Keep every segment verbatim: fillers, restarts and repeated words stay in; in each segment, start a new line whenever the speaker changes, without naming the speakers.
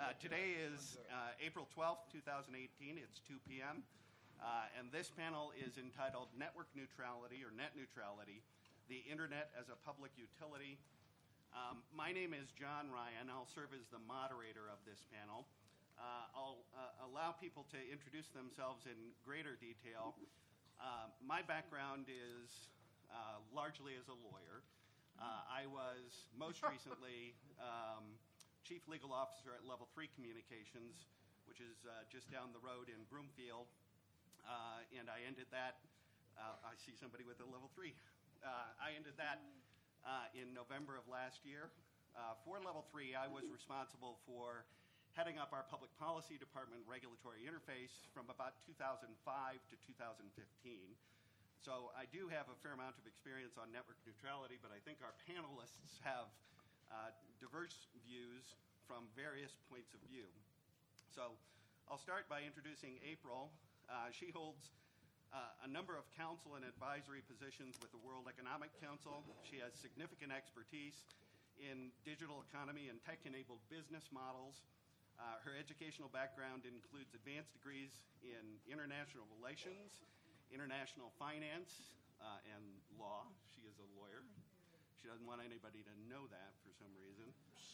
Uh, today is uh, April twelfth, two thousand eighteen. It's two p m Uh, and this panel is entitled Network Neutrality or Net Neutrality, the Internet as a Public Utility. Um, my name is John Ryan. I'll serve as the moderator of this panel. Uh, I'll uh, allow people to introduce themselves in greater detail. Uh, my background is uh, largely as a lawyer. Uh, I was most recently um, Chief Legal Officer at Level three Communications, which is uh, just down the road in Broomfield. Uh, and I ended that, uh, I see somebody with a Level three. Uh, I ended that uh, in November of last year. Uh, for Level three, I was responsible for heading up our public policy department regulatory interface from about two thousand five to two thousand fifteen. So I do have a fair amount of experience on network neutrality, but I think our panelists have uh, diverse views from various points of view. So I'll start by introducing April. Uh, she holds uh, a number of counsel and advisory positions with the World Economic Council. She has significant expertise in digital economy and tech-enabled business models. Uh, her educational background includes advanced degrees in international relations, international finance, uh, and law. She is a lawyer. She doesn't want anybody to know that for some reason.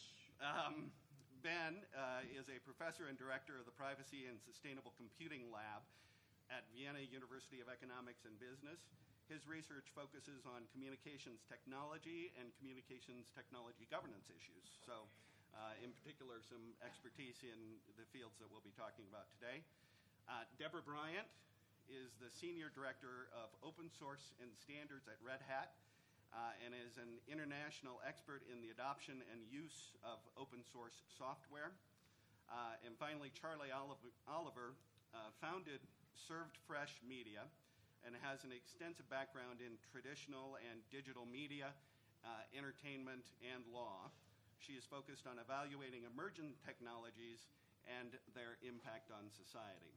Um, Ben uh, is a professor and director of the Privacy and Sustainable Computing Lab at Vienna University of Economics and Business. His research focuses on communications technology and communications technology governance issues. So, uh, in particular, some expertise in the fields that we'll be talking about today. Uh, Deborah Bryant is the Senior Director of Open Source and Standards at Red Hat uh, and is an international expert in the adoption and use of open source software. Uh, and finally, Charlie Oliver, Oliver uh, founded Served Fresh Media and has an extensive background in traditional and digital media, uh, entertainment, and law. She is focused on evaluating emerging technologies and their impact on society.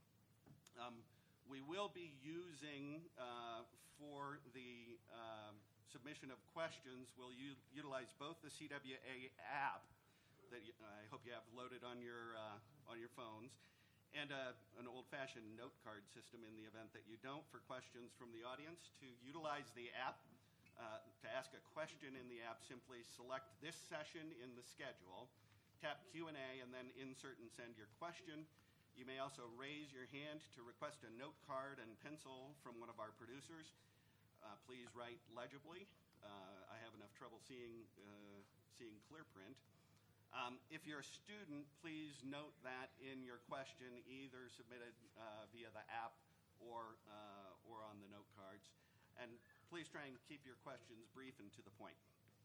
Um, we will be using, uh, for the uh, submission of questions, we'll u- utilize both the C W A app that you, I hope you have loaded on your, uh, on your phones, and uh, an old-fashioned note card system in the event that you don't. For questions from the audience, to utilize the app, uh, to ask a question in the app, simply select this session in the schedule, tap Q and A, and then insert and send your question. You may also raise your hand to request a note card and pencil from one of our producers. Uh, please write legibly. Uh, I have enough trouble seeing, uh, seeing clear print. Um, if you're a student, please note that in your question, either submitted uh, via the app or, uh, or on the note cards. And please try and keep your questions brief and to the point.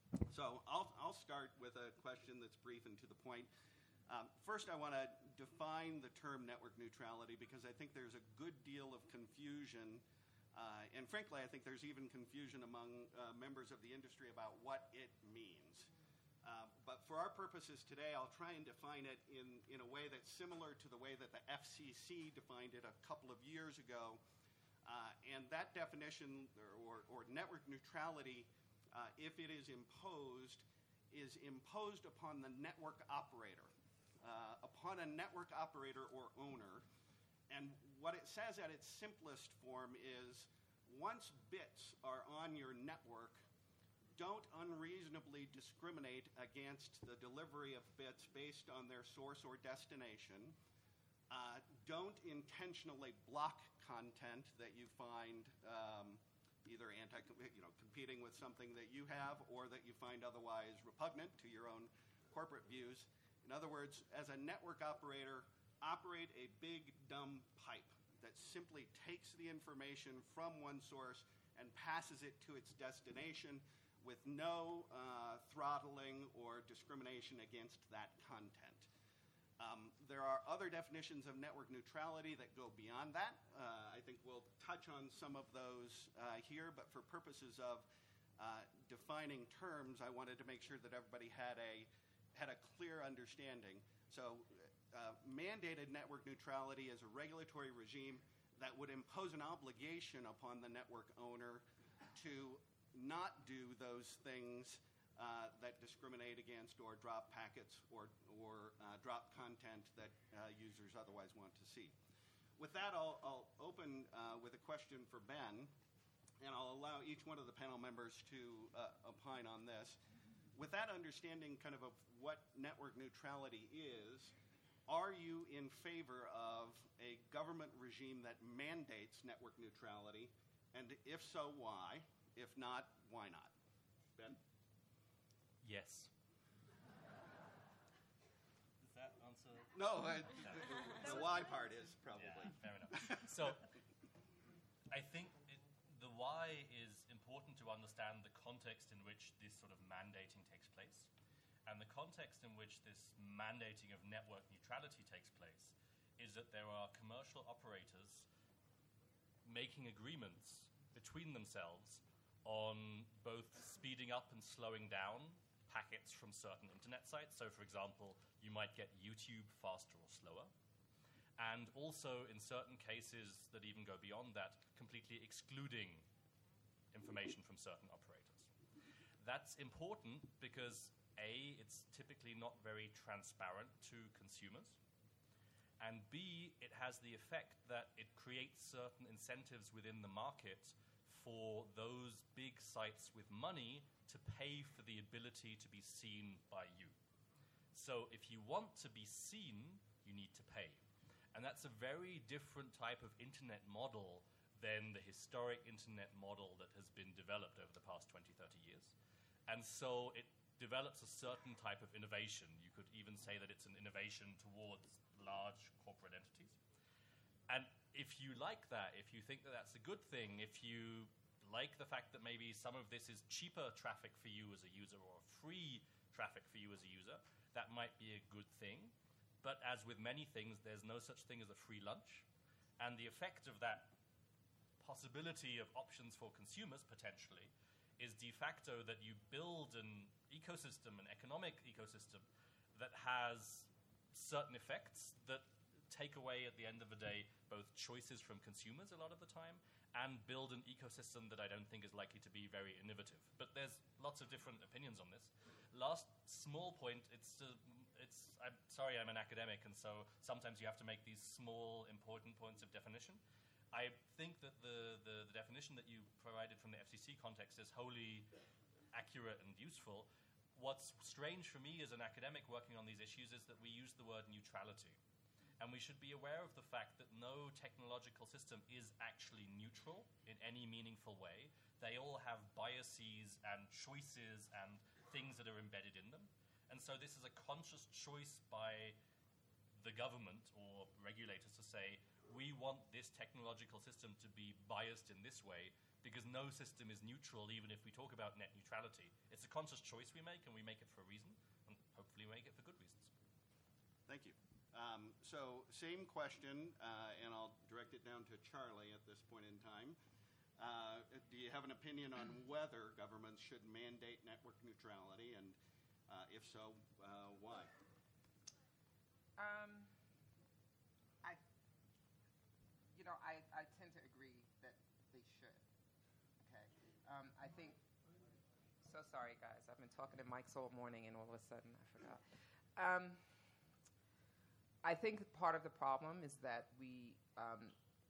So I'll, I'll start with a question that's brief and to the point. Um, first, I want to define the term network neutrality because I think there's a good deal of confusion, uh, and frankly, I think there's even confusion among uh, members of the industry about what it means. Uh, but for our purposes today, I'll try and define it in, in a way that's similar to the way that the F C C defined it a couple of years ago. Uh, and that definition, or, or, or network neutrality, uh, if it is imposed, is imposed upon the network operator, uh, upon a network operator or owner. And what it says at its simplest form is once bits are on your network, don't unreasonably discriminate against the delivery of bits based on their source or destination. Uh, don't intentionally block content that you find um, either anti, you know, competing with something that you have or that you find otherwise repugnant to your own corporate views. In other words, as a network operator, operate a big, dumb pipe that simply takes the information from one source and passes it to its destination with no uh, throttling or discrimination against that content. Um, there are other definitions of network neutrality that go beyond that. Uh, I think we'll touch on some of those uh, here, but for purposes of uh, defining terms, I wanted to make sure that everybody had a, had a clear understanding. So uh, mandated network neutrality is a regulatory regime that would impose an obligation upon the network owner to not do those things uh, that discriminate against or drop packets or, or uh, drop content users otherwise want to see. With that, I'll, I'll open uh, with a question for Ben, and I'll allow each one of the panel members to uh, opine on this. With that understanding kind of of what network neutrality is, are you in favor of a government regime that mandates network neutrality? And if so, why? If not, why not? Ben?
Yes. Does that answer?
No, uh, the why part is probably.
Yeah, fair enough. So I think it, the why is important to understand the context in which this sort of mandating takes place. And the context in which this mandating of network neutrality takes place is that there are commercial operators making agreements between themselves on both speeding up and slowing down packets from certain internet sites. So, for example, you might get YouTube faster or slower. And also, in certain cases that even go beyond that, completely excluding information from certain operators. That's important because, A, it's typically not very transparent to consumers, and B, it has the effect that it creates certain incentives within the market for those big sites with money to pay for the ability to be seen by you. So if you want to be seen, you need to pay. And that's a very different type of internet model than the historic internet model that has been developed over the past twenty, thirty years. And so it develops a certain type of innovation. You could even say that it's an innovation towards large corporate entities. And if you like that, if you think that that's a good thing, if you like the fact that maybe some of this is cheaper traffic for you as a user or free traffic for you as a user, that might be a good thing. But as with many things, there's no such thing as a free lunch. And the effect of that possibility of options for consumers, potentially, is de facto that you build an ecosystem, an economic ecosystem, that has certain effects that take away, at the end of the day, both choices from consumers a lot of the time, and build an ecosystem that I don't think is likely to be very innovative. But there's lots of different opinions on this. Last small point, it's, uh, it's I'm sorry I'm an academic, and so sometimes you have to make these small, important points of definition. I think that the, the, the definition that you provided from the F C C context is wholly accurate and useful. What's strange for me as an academic working on these issues is that we use the word neutrality. And we should be aware of the fact that no technological system is actually neutral in any meaningful way. They all have biases and choices and things that are embedded in them. And so this is a conscious choice by the government or regulators to say, we want this technological system to be biased in this way because no system is neutral, even if we talk about net neutrality. It's a conscious choice we make, and we make it for a reason, and hopefully we make it for good reasons.
Thank you. Um, so same question, uh, and I'll direct it down to Charlie at this point in time. Uh, do you have an opinion on whether governments should mandate network neutrality, and uh, if so, uh, why?
Um, I, you know, I, I tend to agree that they should. Okay. Um, I think, so sorry guys, I've been talking to mics all morning and all of a sudden I forgot. Um, I think part of the problem is that we um,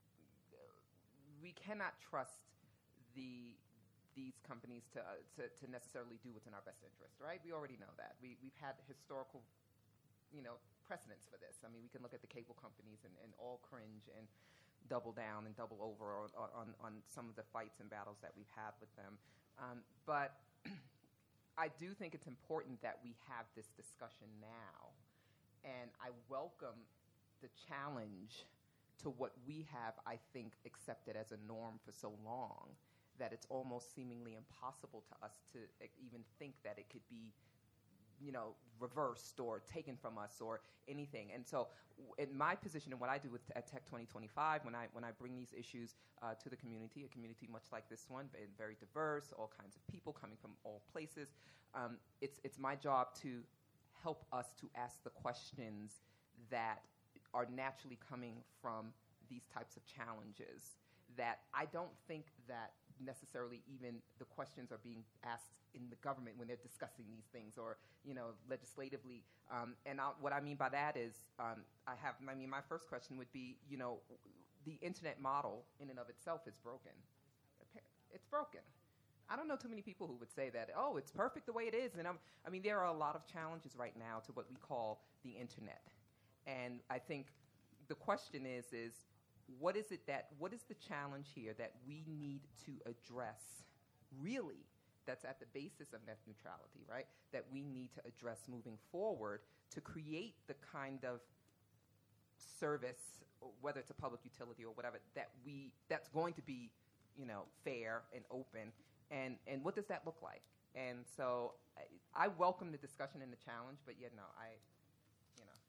we cannot trust the these companies to, uh, to to necessarily do what's in our best interest, right? We already know that. We we've had historical, you know, precedents for this. I mean, we can look at the cable companies and, and all cringe and double down and double over on, on, on some of the fights and battles that we've had with them. Um, but I do think it's important that we have this discussion now. And I welcome the challenge to what we have, I think, accepted as a norm for so long that it's almost seemingly impossible to us to even think that it could be, you know, reversed or taken from us or anything. And so in my position and what I do with at Tech twenty twenty-five, when I when I bring these issues uh, to the community, a community much like this one, very diverse, all kinds of people coming from all places, um, it's it's my job to help us to ask the questions that are naturally coming from these types of challenges that I don't think that necessarily even the questions are being asked in the government when they're discussing these things, or you know, legislatively. Um, and I'll, what I mean by that is, um, I have. I mean, my first question would be, you know, the internet model in and of itself is broken. It's broken. I don't know too many people who would say that, oh, it's perfect the way it is. And I'm, I mean, there are a lot of challenges right now to what we call the internet. And I think the question is, is what is it that, what is the challenge here that we need to address, really, that's at the basis of net neutrality, right, that we need to address moving forward to create the kind of service, whether it's a public utility or whatever, that we, that's going to be, you know, fair and open, and, and what does that look like? And so I, I welcome the discussion and the challenge, but yeah, no, I, you know.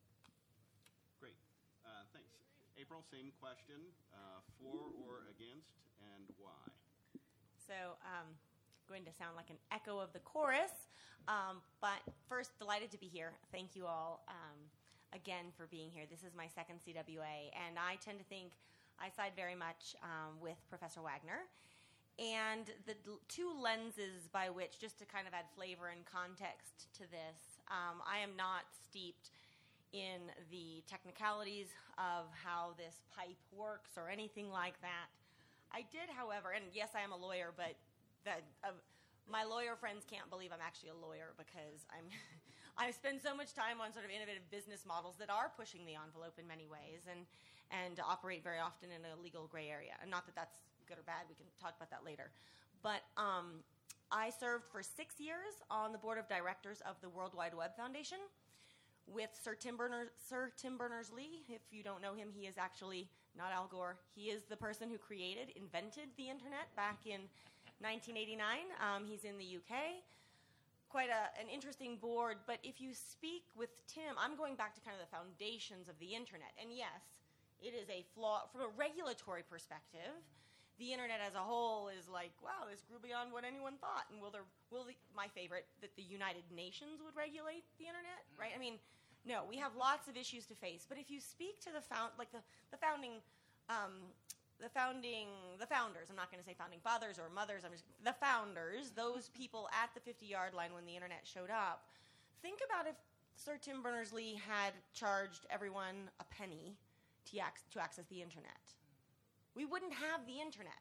Great, uh, thanks. April, same question, uh, for or against, and why?
So, um, going to sound like an echo of the chorus, um, but first, delighted to be here. Thank you all um, again for being here. This is my second C W A, and I tend to think I side very much um, with Professor Wagner. And the d- two lenses by which, just to kind of add flavor and context to this, um, I am not steeped in the technicalities of how this pipe works or anything like that. I did, however, and yes, I am a lawyer, but that, uh, my lawyer friends can't believe I'm actually a lawyer because I'm I spend so much time on sort of innovative business models that are pushing the envelope in many ways and, and operate very often in a legal gray area. And not that that's good or bad, we can talk about that later. But um, I served for six years on the board of directors of the World Wide Web Foundation with Sir Tim Berners, Sir Tim Berners-Lee. If you don't know him, he is actually not Al Gore. He is the person who created, invented the internet back in nineteen eighty-nine. Um, he's in the U K. Quite a, an interesting board, but if you speak with Tim, I'm going back to kind of the foundations of the internet. And yes, it is a flaw from a regulatory perspective. The internet as a whole is like, wow, this grew beyond what anyone thought. And will there, will the, my favorite, that the United Nations would regulate the internet, right? I mean, no, we have lots of issues to face. But if you speak to the found, like the, the founding, um, the founding, the founders, I'm not going to say founding fathers or mothers, I'm just, the founders, those people at the fifty-yard line when the internet showed up, think about if Sir Tim Berners-Lee had charged everyone a penny to, ac- to access the internet. We wouldn't have the internet.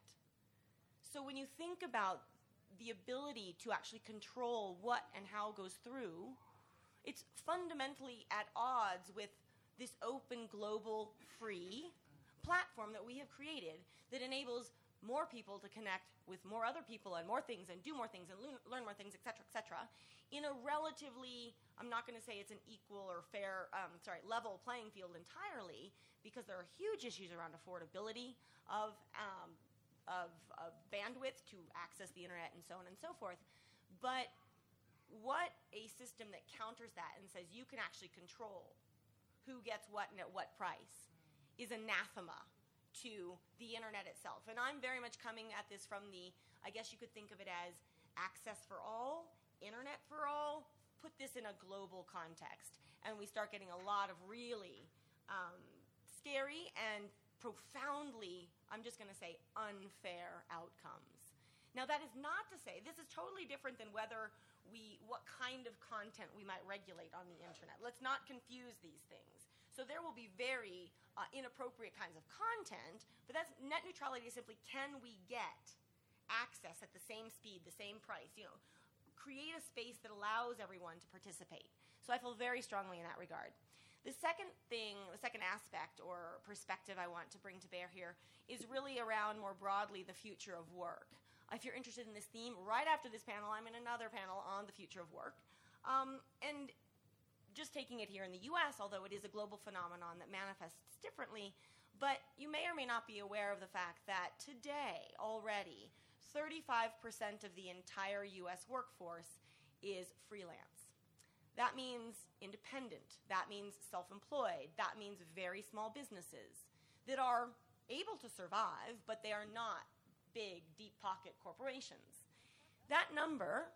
So when you think about the ability to actually control what and how goes through, it's fundamentally at odds with this open, global, free platform that we have created that enables more people to connect with more other people and more things and do more things and learn, learn more things, et cetera, et cetera, in a relatively, I'm not going to say it's an equal or fair, um, sorry, level playing field entirely, because there are huge issues around affordability of, um, of, of bandwidth to access the internet and so on and so forth. But what a system that counters that and says you can actually control who gets what and at what price is anathema to the internet itself. And I'm very much coming at this from the, I guess you could think of it as access for all, internet for all, put this in a global context. And we start getting a lot of really um, scary and profoundly, I'm just going to say, unfair outcomes. Now, that is not to say, this is totally different than whether we, what kind of content we might regulate on the internet. Let's not confuse these things. So there will be very uh, inappropriate kinds of content, but that's net neutrality is simply, can we get access at the same speed, the same price, you know, create a space that allows everyone to participate. So I feel very strongly in that regard. The second thing, the second aspect or perspective I want to bring to bear here is really around more broadly the future of work. If you're interested in this theme, right after this panel, I'm in another panel on the future of work. Um, and just taking it here in the U S, although it is a global phenomenon that manifests differently, but you may or may not be aware of the fact that today already thirty-five percent of the entire U S workforce is freelance. That means independent. That means self-employed. That means very small businesses that are able to survive, but they are not big, deep-pocket corporations. That number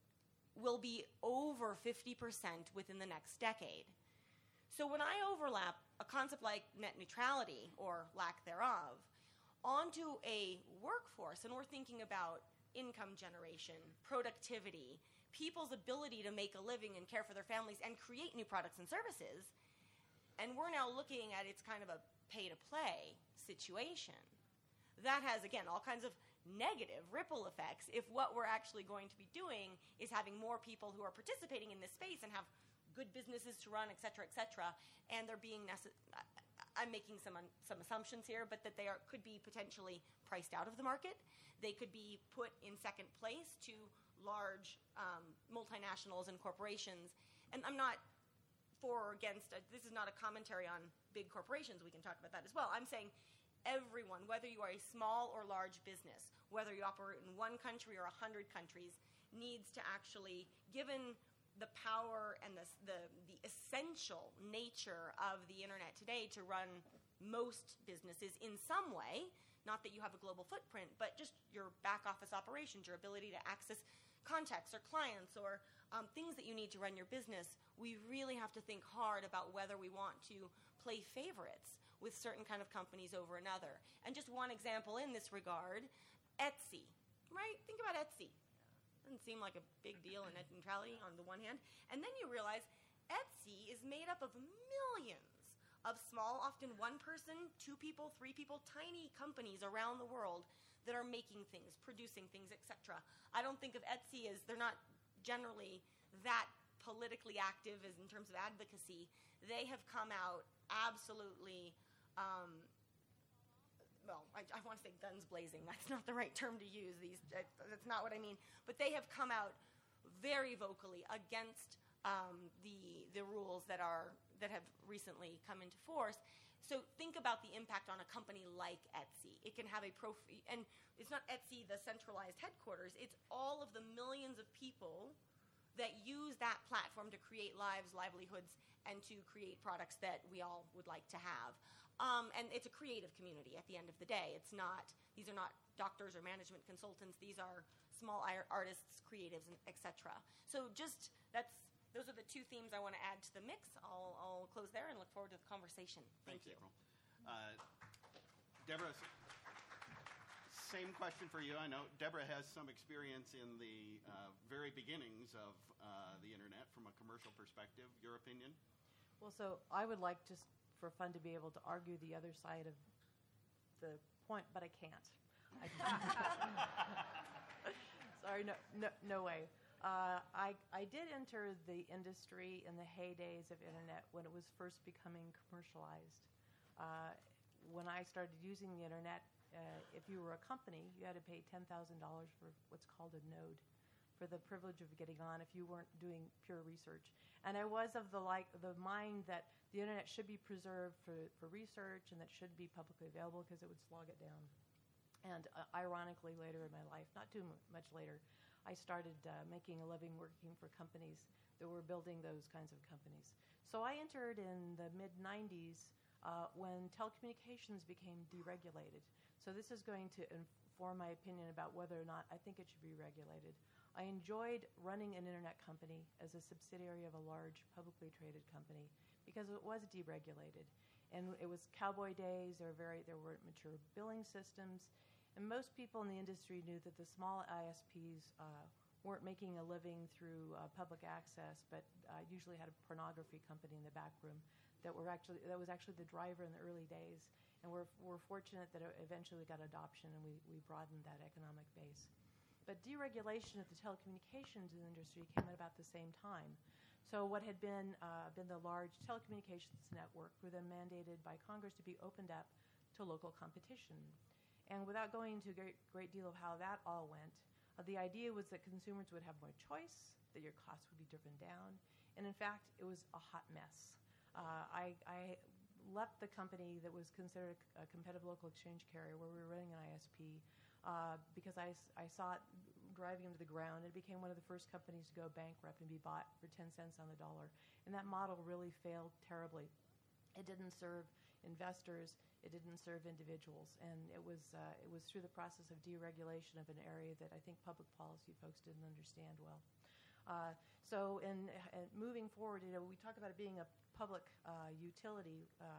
will be over fifty percent within the next decade. So when I overlap a concept like net neutrality, or lack thereof, onto a workforce, and we're thinking about income generation, productivity, people's ability to make a living and care for their families and create new products and services. And we're now looking at it's kind of a pay-to-play situation. That has, again, all kinds of negative ripple effects if what we're actually going to be doing is having more people who are participating in this space and have good businesses to run, et cetera, et cetera, and they're being necessary. I'm making some un- some assumptions here, but that they are, could be potentially priced out of the market. They could be put in second place to large um, multinationals and corporations. And I'm not for or against, uh, this is not a commentary on big corporations. We can talk about that as well. I'm saying everyone, whether you are a small or large business, whether you operate in one country or a hundred countries, needs to actually, given the power and the, the the essential nature of the internet today to run most businesses in some way, not that you have a global footprint, but just your back office operations, your ability to access contacts or clients or um, things that you need to run your business, we really have to think hard about whether we want to play favorites with certain kind of companies over another. And just one example in this regard, Etsy, right? Think about Etsy. Doesn't seem like a big deal in net neutrality on the one hand. And then you realize Etsy is made up of millions of small, often one person, two people, three people, tiny companies around the world that are making things, producing things, et cetera. I don't think of Etsy as, they're not generally that politically active as in terms of advocacy. They have come out absolutely, um, well, I, I want to say guns blazing. That's not the right term to use. These, uh, that's not what I mean. But they have come out very vocally against um, the the rules that are that have recently come into force. So think about the impact on a company like Etsy. It can have a prof, and it's not Etsy, the centralized headquarters. It's all of the millions of people that use that platform to create lives, livelihoods, and to create products that we all would like to have. Um, and it's a creative community at the end of the day. It's not, these are not doctors or management consultants. These are small artists, creatives, and et cetera. So just, that's, those are the two themes I want to add to the mix. I'll, I'll close there and look forward to the conversation. Thank
Thanks,
you.
April. Uh, Deborah, same question for you. I know Deborah has some experience in the uh, very beginnings of uh, the internet from a commercial perspective. Your opinion?
Well, so I would like just for fun to be able to argue the other side of the point, but I can't. I can't. Sorry, no, no, no way. Uh, I, I did enter the industry in the heydays of internet when it was first becoming commercialized. Uh, when I started using the internet, uh, if you were a company, you had to pay ten thousand dollars for what's called a node, for the privilege of getting on if you weren't doing pure research. And I was of the like the mind that the internet should be preserved for, for research and that should be publicly available because it would slog it down. And uh, ironically, later in my life, not too m- much later, I started uh, making a living working for companies that were building those kinds of companies. So I entered in the mid nineties uh, when telecommunications became deregulated. So this is going to inform my opinion about whether or not I think it should be regulated. I enjoyed running an internet company as a subsidiary of a large publicly traded company because it was deregulated. And it was cowboy days, there were, very, there weren't mature billing systems, and most people in the industry knew that the small I S Ps uh, weren't making a living through uh, public access, but uh, usually had a pornography company in the back room that were actually that was actually the driver in the early days. And we're, we're fortunate that it eventually got adoption and we, we broadened that economic base. But deregulation of the telecommunications industry came at about the same time. So what had been uh, been the large telecommunications network were then mandated by Congress to be opened up to local competition. And without going into a great, great deal of how that all went, uh, the idea was that consumers would have more choice, that your costs would be driven down, and in fact, it was a hot mess. Uh, I, I left the company that was considered a competitive local exchange carrier where we were running an I S P uh, because I, I saw it driving into the ground. It became one of the first companies to go bankrupt and be bought for ten cents on the dollar. And that model really failed terribly. It didn't serve investors. It didn't serve individuals. And it was uh, it was through the process of deregulation of an area that I think public policy folks didn't understand well. Uh, so in uh, moving forward, you know, we talk about it being a public uh, utility uh,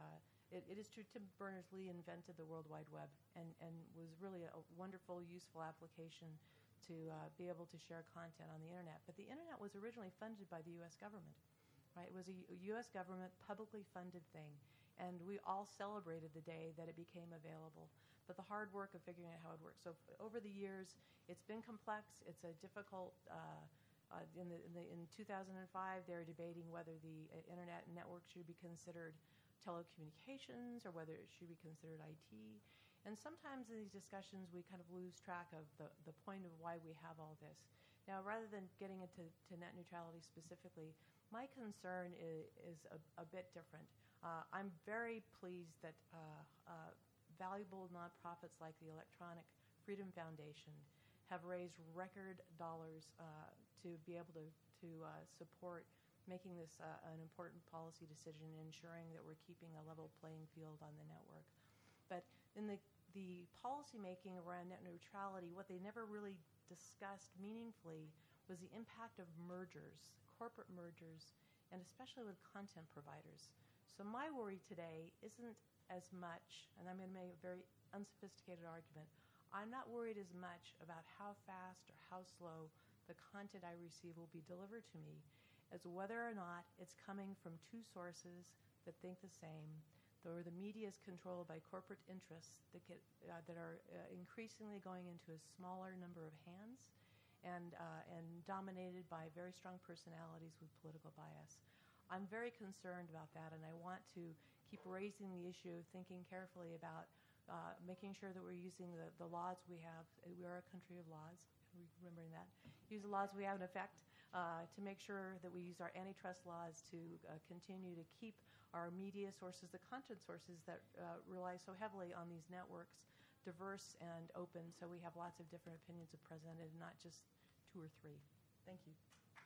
it, it is true Tim Berners-Lee invented the World Wide Web and, and was really a wonderful, useful application to uh, be able to share content on the internet. But the internet was originally funded by the U S government, right? It was a U S government publicly funded thing, and we all celebrated the day that it became available. But the hard work of figuring out how it works. So f- over the years, it's been complex. It's a difficult. Uh, uh, in, the, in, the, in two thousand five, they were debating whether the uh, internet network should be considered telecommunications or whether it should be considered I T. And sometimes in these discussions, we kind of lose track of the, the point of why we have all this. Now, rather than getting into to net neutrality specifically, my concern is, is a, a bit different. Uh, I'm very pleased that uh, uh, valuable nonprofits like the Electronic Freedom Foundation have raised record dollars uh, to be able to, to uh, support making this uh, an important policy decision and ensuring that we're keeping a level playing field on the network. But in the, the policy making around net neutrality, what they never really discussed meaningfully was the impact of mergers, corporate mergers, and especially with content providers. So my worry today isn't as much, and I'm going to make a very unsophisticated argument, I'm not worried as much about how fast or how slow the content I receive will be delivered to me as whether or not it's coming from two sources that think the same, or the media is controlled by corporate interests that get uh, that are uh, increasingly going into a smaller number of hands and uh, and dominated by very strong personalities with political bias. I'm very concerned about that, and I want to keep raising the issue, thinking carefully about uh, making sure that we're using the, the laws we have. We are a country of laws, remembering that. Use the laws we have in effect uh, to make sure that we use our antitrust laws to uh, continue to keep our media sources, the content sources that uh, rely so heavily on these networks, diverse and open, so we have lots of different opinions presented, not just two or three. Thank you.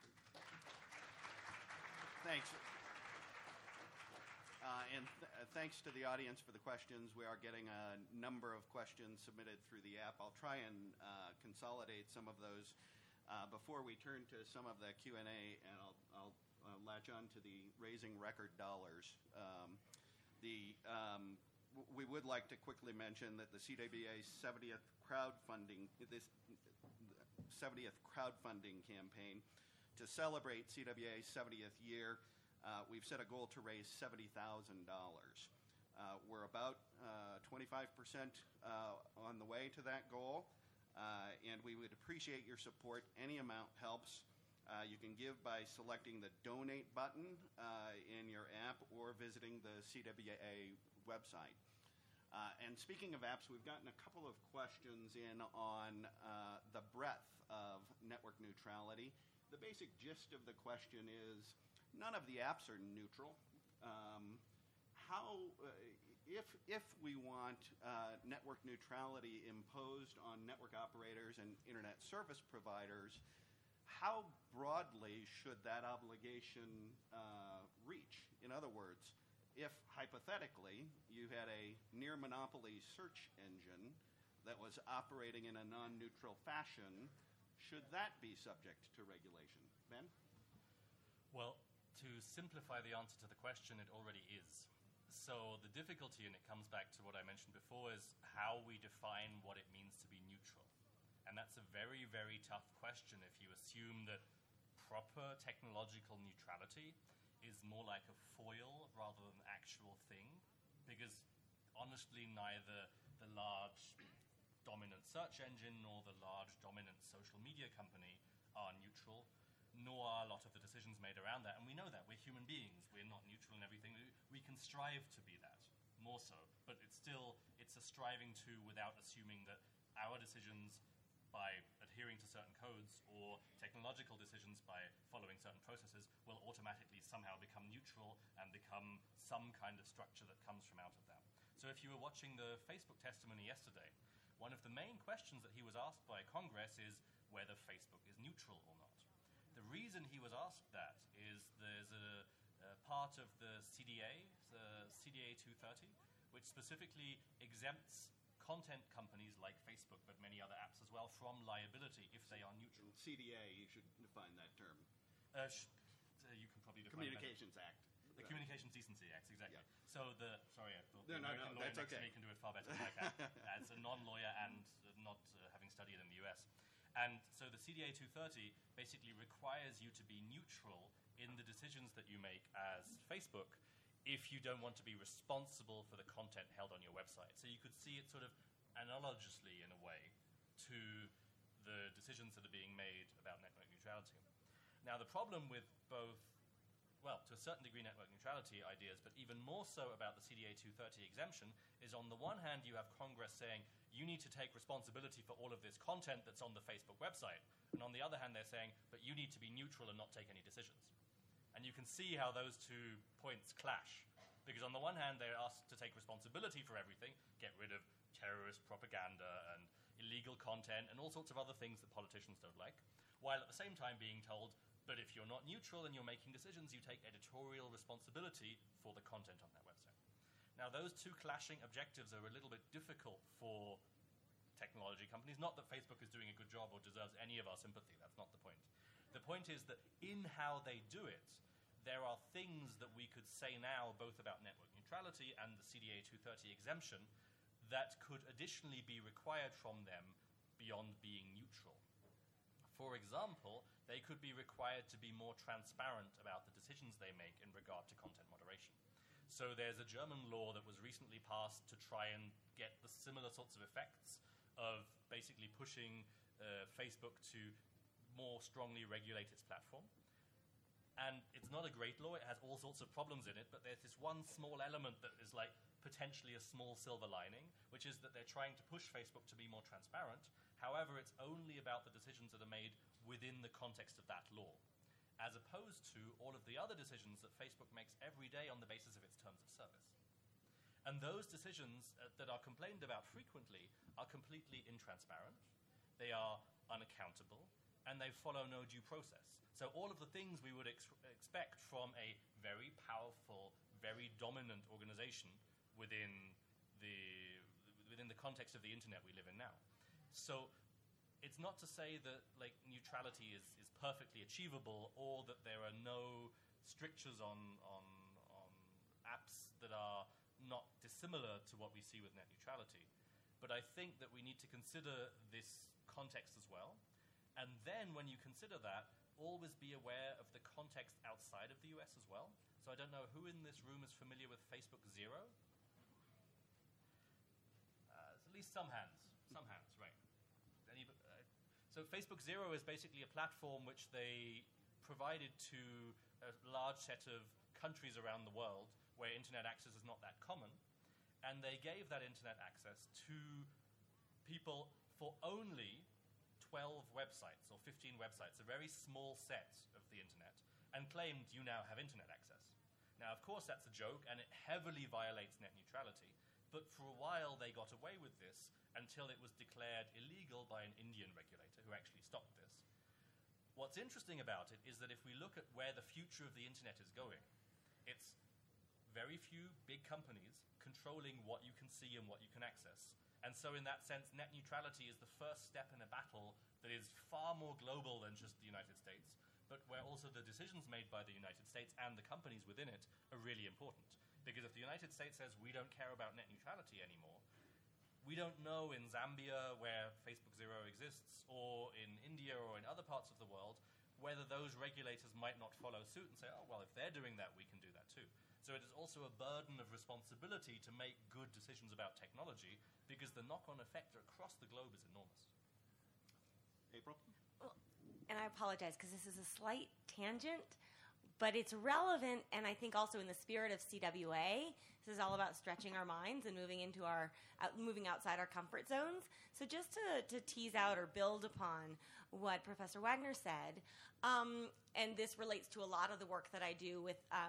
Thanks. Uh, and th- uh, thanks to the audience for the questions. We are getting a number of questions submitted through the app. I'll try and uh, consolidate some of those uh, before we turn to some of the Q and A, and I'll, I'll uh, latch on to the raising record dollars. Um, the um, w- we would like to quickly mention that the C W A's seventieth crowdfunding, this seventieth crowdfunding campaign to celebrate C W A's seventieth year. Uh, we've set a goal to raise seventy thousand dollars. Uh, we're about uh, twenty-five percent uh, on the way to that goal, uh, and we would appreciate your support. Any amount helps. Uh, you can give by selecting the donate button uh, in your app or visiting the C W A website. Uh, and speaking of apps, we've gotten a couple of questions in on uh, the breadth of network neutrality. The basic gist of the question is, none of the apps are neutral. Um, how, uh, if, if we want uh, network neutrality imposed on network operators and internet service providers, how broadly should that obligation uh, reach? In other words, if hypothetically you had a near monopoly search engine that was operating in a non-neutral fashion, should that be subject to regulation? Ben?
Well, to simplify the answer to the question, it already is. So the difficulty, and it comes back to what I mentioned before, is how we define what it means to be neutral. And that's a very, very tough question if you assume that proper technological neutrality is more like a foil rather than an actual thing, because honestly, neither the large dominant search engine nor the large dominant social media company are neutral, nor are a lot of the decisions made around that. And we know that. We're human beings. We're not neutral in everything. We can strive to be that, more so. But it's still, it's a striving to without assuming that our decisions by adhering to certain codes or technological decisions by following certain processes will automatically somehow become neutral and become some kind of structure that comes from out of that. So if you were watching the Facebook testimony yesterday, one of the main questions that he was asked by Congress is whether Facebook is neutral or not. The reason he was asked that is there's a, a part of the C D A, the C D A two thirty, which specifically exempts content companies like Facebook, but many other apps as well, from liability if they are neutral.
C D A, you should define that term.
Uh, sh- uh, you can probably define
Communications Act.
The Communications Decency Act, exactly.
Yeah.
So the, sorry, I thought
No, no,
The
no,
American lawyer
that's
next to
okay.
me can do it far better than I can, as a non-lawyer and uh, not uh, having studied in the U S. And so the C D A two thirty basically requires you to be neutral in the decisions that you make as Facebook if you don't want to be responsible for the content held on your website. So you could see it sort of analogously, in a way, to the decisions that are being made about network neutrality. Now, the problem with both, well, to a certain degree, network neutrality ideas, but even more so about the C D A two thirty exemption, is on the one hand, you have Congress saying, you need to take responsibility for all of this content that's on the Facebook website. And on the other hand, they're saying, but you need to be neutral and not take any decisions. And you can see how those two points clash. Because on the one hand, they're asked to take responsibility for everything, get rid of terrorist propaganda and illegal content and all sorts of other things that politicians don't like, while at the same time being told, but if you're not neutral and you're making decisions, you take editorial responsibility for the content on that website. Now, those two clashing objectives are a little bit difficult for technology companies. Not that Facebook is doing a good job or deserves any of our sympathy. That's not the point. The point is that in how they do it, there are things that we could say now, both about network neutrality and the C D A two thirty exemption, that could additionally be required from them beyond being neutral. For example, they could be required to be more transparent about the decisions they make in regard to content moderation. So there's a German law that was recently passed to try and get the similar sorts of effects of basically pushing uh, Facebook to more strongly regulate its platform. And it's not a great law. It has all sorts of problems in it, but there's this one small element that is like potentially a small silver lining, which is that they're trying to push Facebook to be more transparent. However, it's only about the decisions that are made within the context of that law, as opposed to all of the other decisions that Facebook makes every day on the basis of its terms of service. And those decisions uh, that are complained about frequently are completely intransparent, they are unaccountable, and they follow no due process. So all of the things we would ex expect from a very powerful, very dominant organization within the, within the context of the internet we live in now. So it's not to say that like neutrality is, is perfectly achievable, or that there are no strictures on, on, on apps that are not dissimilar to what we see with net neutrality. But I think that we need to consider this context as well. And then when you consider that, always be aware of the context outside of the U S as well. So I don't know who in this room is familiar with Facebook Zero? Uh, at least some hands. Some hands, right. Any, uh, so Facebook Zero is basically a platform which they provided to a large set of countries around the world where internet access is not that common. And they gave that internet access to people for only twelve websites or fifteen websites, a very small set of the internet, and claimed you now have internet access. Now, of course, that's a joke, and it heavily violates net neutrality. But for a while, they got away with this until it was declared illegal by an Indian regulator who actually stopped this. What's interesting about it is that if we look at where the future of the internet is going, it's very few big companies controlling what you can see and what you can access. And so in that sense, net neutrality is the first step in a battle that is far more global than just the United States, but where also the decisions made by the United States and the companies within it are really important. Because if the United States says we don't care about net neutrality anymore, we don't know in Zambia, where Facebook Zero exists, or in India or in other parts of the world, whether those regulators might not follow suit and say, oh, well, if they're doing that, we can do that too. So it is also a burden of responsibility to make good decisions about technology, because the knock-on effect across the globe is enormous.
April?
Well, and I apologize because this is a slight tangent, but it's relevant, and I think also in the spirit of C W A, this is all about stretching our minds and moving into our, out, moving outside our comfort zones. So just to, to tease out or build upon what Professor Wagner said, um, and this relates to a lot of the work that I do with um,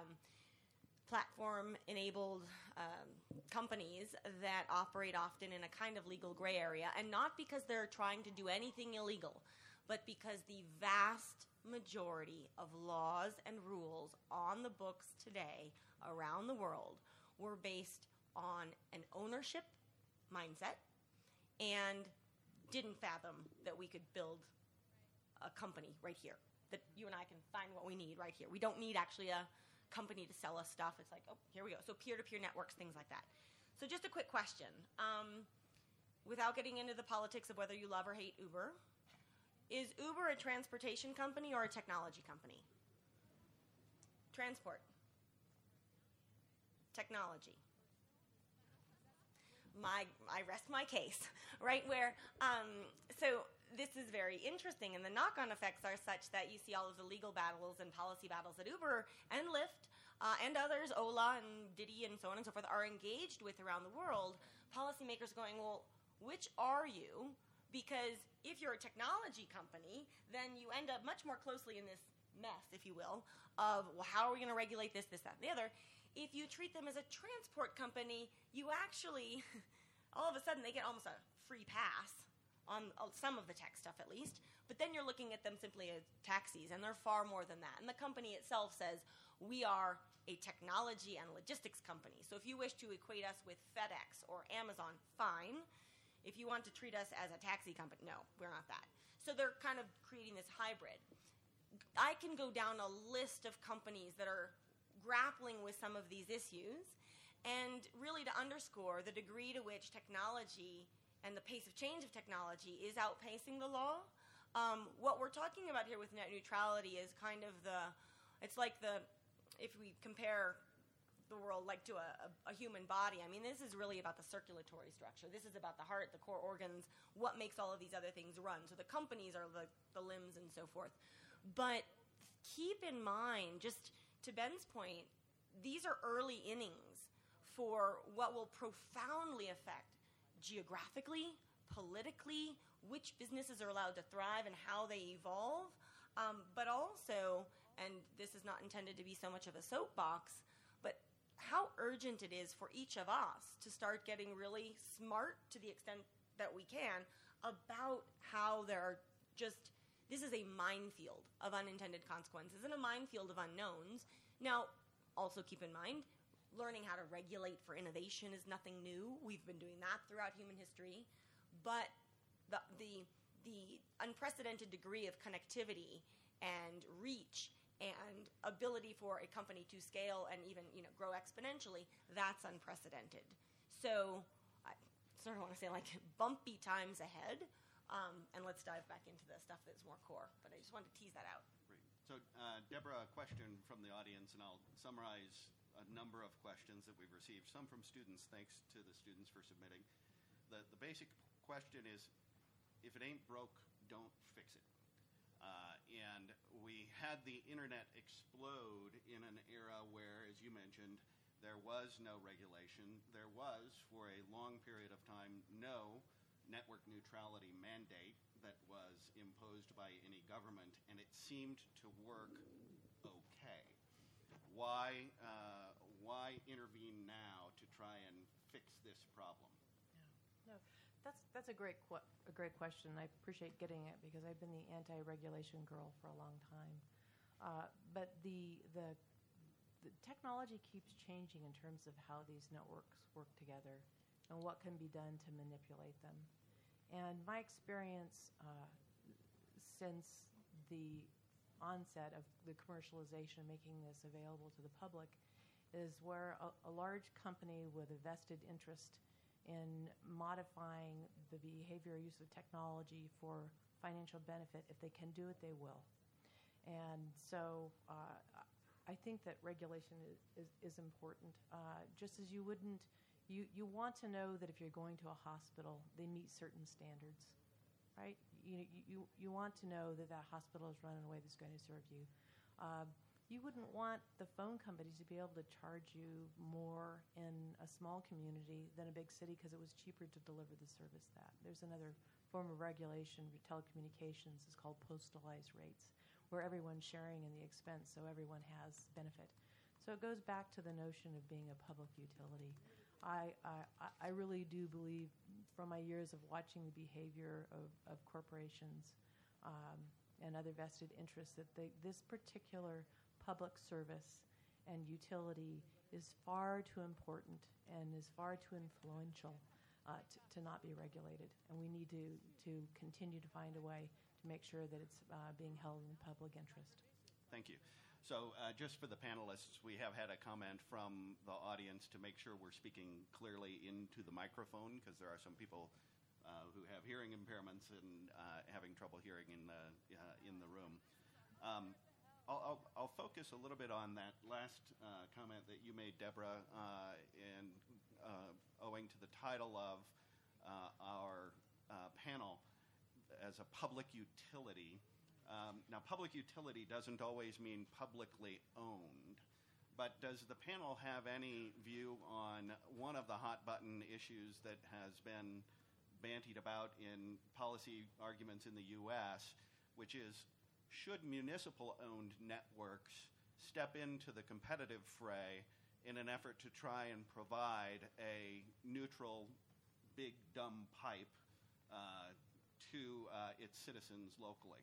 platform-enabled um, companies that operate often in a kind of legal gray area, and not because they're trying to do anything illegal, but because the vast majority of laws and rules on the books today around the world were based on an ownership mindset and didn't fathom that we could build a company right here, that you and I can find what we need right here. We don't need actually a company to sell us stuff. It's like, oh, here we go. So peer-to-peer networks, things like that. So just a quick question. Um, without getting into the politics of whether you love or hate Uber, is Uber a transportation company or a technology company? Transport. Technology. My, I rest my case, right? Where, um, so this is very interesting, and the knock-on effects are such that you see all of the legal battles and policy battles that Uber and Lyft uh, and others, Ola and Didi and so on and so forth, are engaged with around the world. Policymakers going, well, which are you? Because if you're a technology company, then you end up much more closely in this mess, if you will, of, well, how are we going to regulate this, this, that, and the other? If you treat them as a transport company, you actually, all of a sudden, they get almost a free pass on some of the tech stuff at least, but then you're looking at them simply as taxis, and they're far more than that. And the company itself says, we are a technology and logistics company. So if you wish to equate us with FedEx or Amazon, fine. If you want to treat us as a taxi company, no, we're not that. So they're kind of creating this hybrid. I can go down a list of companies that are grappling with some of these issues, and really to underscore the degree to which technology and the pace of change of technology is outpacing the law. Um, what we're talking about here with net neutrality is kind of the, it's like the, if we compare the world like to a, a, a human body, I mean, this is really about the circulatory structure. This is about the heart, the core organs, what makes all of these other things run. So the companies are the, the limbs and so forth. But keep in mind, just to Ben's point, these are early innings for what will profoundly affect geographically, politically, which businesses are allowed to thrive and how they evolve, um, but also, and this is not intended to be so much of a soapbox, but how urgent it is for each of us to start getting really smart to the extent that we can about how there are just, this is a minefield of unintended consequences and a minefield of unknowns. Now, also keep in mind, learning how to regulate for innovation is nothing new. We've been doing that throughout human history. But the, the, the unprecedented degree of connectivity and reach and ability for a company to scale and even, you know, grow exponentially, that's unprecedented. So I sort of want to say, like, bumpy times ahead, um, and let's dive back into the stuff that's more core. But I just wanted to tease that out.
So, uh, Deborah, a question from the audience, and I'll summarize a number of questions that we've received, some from students. Thanks to the students for submitting. The, the basic question is, if it ain't broke, don't fix it. Uh, and we had the internet explode in an era where, as you mentioned, there was no regulation. There was, for a long period of time, no network neutrality mandate that was imposed by any government, and it seemed to work okay. Why, uh, why intervene now to try and fix this problem?
Yeah. No, that's that's a great qu- a great question. I appreciate getting it because I've been the anti-regulation girl for a long time. Uh, but the, the the technology keeps changing in terms of how these networks work together and what can be done to manipulate them. And my experience uh, since the onset of the commercialization, making this available to the public, is where a, a large company with a vested interest in modifying the behavior or use of technology for financial benefit, if they can do it, they will. And so uh, I think that regulation is, is, is important. Uh, just as you wouldn't You, you want to know that if you're going to a hospital, they meet certain standards, right? You, you, you want to know that that hospital is run in a way that's going to serve you. Uh, you wouldn't want the phone companies to be able to charge you more in a small community than a big city because it was cheaper to deliver the service that. There's another form of regulation for telecommunications. It's called postalized rates, where everyone's sharing in the expense so everyone has benefit. So it goes back to the notion of being a public utility. I, I, I really do believe, from my years of watching the behavior of, of corporations um, and other vested interests, that they, this particular public service and utility is far too important and is far too influential uh, to, to not be regulated. And we need to, to continue to find a way to make sure that it's uh, being held in the public interest.
Thank you. So uh, just for the panelists, we have had a comment from the audience to make sure we're speaking clearly into the microphone, because there are some people uh, who have hearing impairments and uh, having trouble hearing in the, uh, in the room. Um, I'll, I'll, I'll focus a little bit on that last uh, comment that you made, Deborah, uh, and uh, owing to the title of uh, our uh, panel as a public utility. Um, now, public utility doesn't always mean publicly owned, but does the panel have any view on one of the hot button issues that has been bantied about in policy arguments in the U S, which is, should municipal-owned networks step into the competitive fray in an effort to try and provide a neutral, big, dumb pipe uh, to uh, its citizens locally?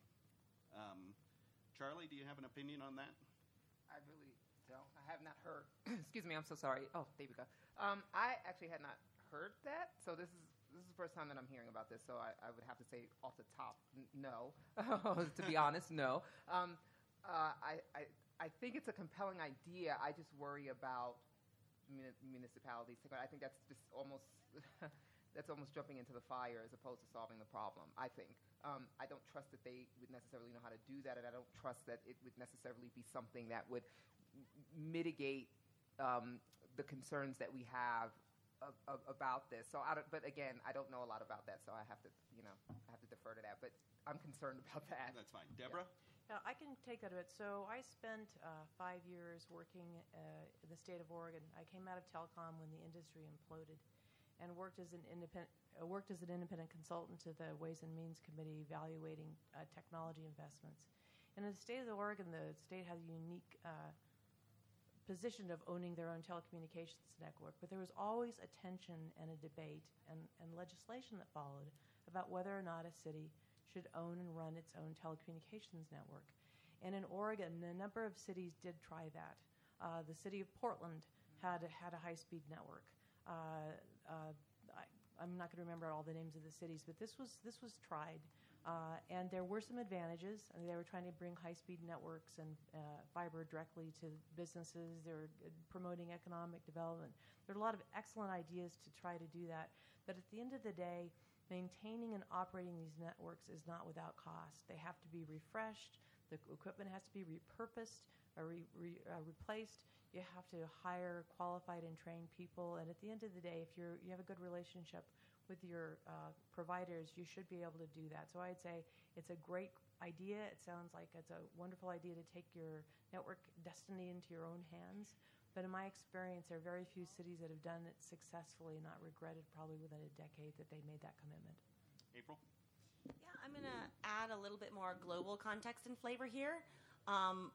Um, Charlie, do you have an opinion on that?
I really don't. I have not heard. Excuse me. I'm so sorry. Oh, there we go. Um, I actually had not heard that. So this is this is the first time that I'm hearing about this. So I, I would have to say off the top, n- no. To be honest, no. Um, uh, I, I I think it's a compelling idea. I just worry about muni- municipalities. I think that's just almost. That's almost jumping into the fire as opposed to solving the problem, I think. Um, I don't trust that they would necessarily know how to do that, and I don't trust that it would necessarily be something that would m- mitigate um, the concerns that we have of, of, about this. So, I don't, but again, I don't know a lot about that, so I have to, you know, I have to defer to that. But I'm concerned about that.
That's fine. Deborah?
Yeah, I can take that a bit. So I spent uh, five years working uh, in the state of Oregon. I came out of telecom when the industry imploded, and worked as an independent uh, worked as an independent consultant to the Ways and Means Committee evaluating uh, technology investments. And in the state of Oregon, the state has a unique uh, position of owning their own telecommunications network, but there was always a tension and a debate and, and legislation that followed about whether or not a city should own and run its own telecommunications network. And in Oregon, a number of cities did try that. Uh, the city of Portland had had a high-speed network. Uh, uh, I, I'm not going to remember all the names of the cities, but this was this was tried, uh, and there were some advantages. I mean, they were trying to bring high-speed networks and uh, fiber directly to businesses. They were promoting economic development. There are a lot of excellent ideas to try to do that, but at the end of the day, maintaining and operating these networks is not without cost. They have to be refreshed. The equipment has to be repurposed or re, re, uh, replaced. You have to hire qualified and trained people. And at the end of the day, if you're, you have a good relationship with your uh, providers, you should be able to do that. So I'd say it's a great idea. It sounds like it's a wonderful idea to take your network destiny into your own hands. But in my experience, there are very few cities that have done it successfully and not regretted probably within a decade that they made that commitment.
April?
Yeah, I'm going to add a little bit more global context and flavor here. Um,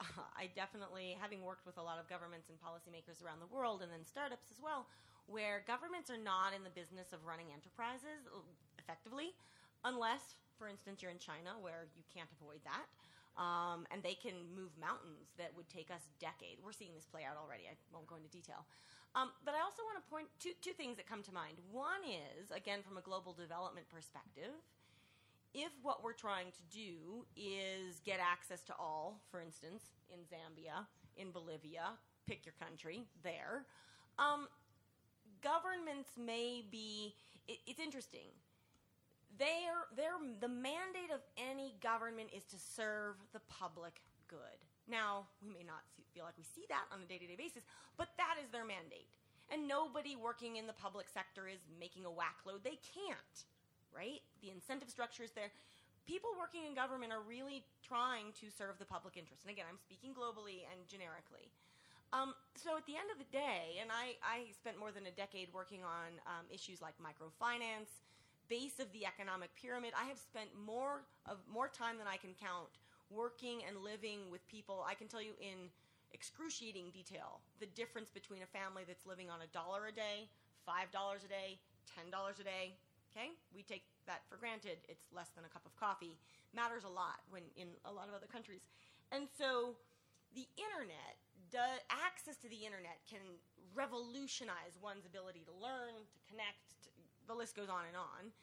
I definitely, having worked with a lot of governments and policymakers around the world, and then startups as well, where governments are not in the business of running enterprises effectively, unless, for instance, you're in China, where you can't avoid that, um, and they can move mountains that would take us decades. We're seeing this play out already. I won't go into detail. Um, but I also want to point two, two things that come to mind. One is, again, from a global development perspective, if what we're trying to do is get access to all, for instance, in Zambia, in Bolivia, pick your country, there, um, governments may be, it, it's interesting. They're, they're, the mandate of any government is to serve the public good. Now, we may not see, feel like we see that on a day-to-day basis, but that is their mandate. And nobody working in the public sector is making a whack load. They can't. Right? The incentive structure is there. People working in government are really trying to serve the public interest. And again, I'm speaking globally and generically. Um, so at the end of the day, and I, I spent more than a decade working on um, issues like microfinance, base of the economic pyramid. I have spent more of more time than I can count working and living with people. I can tell you in excruciating detail the difference between a family that's living on a dollar a day, five dollars a day, ten dollars a day. Okay, we take that for granted. It's less than a cup of coffee. Matters a lot when in a lot of other countries. And so the internet, the access to the internet can revolutionize one's ability to learn, to connect, to, the list goes on and on.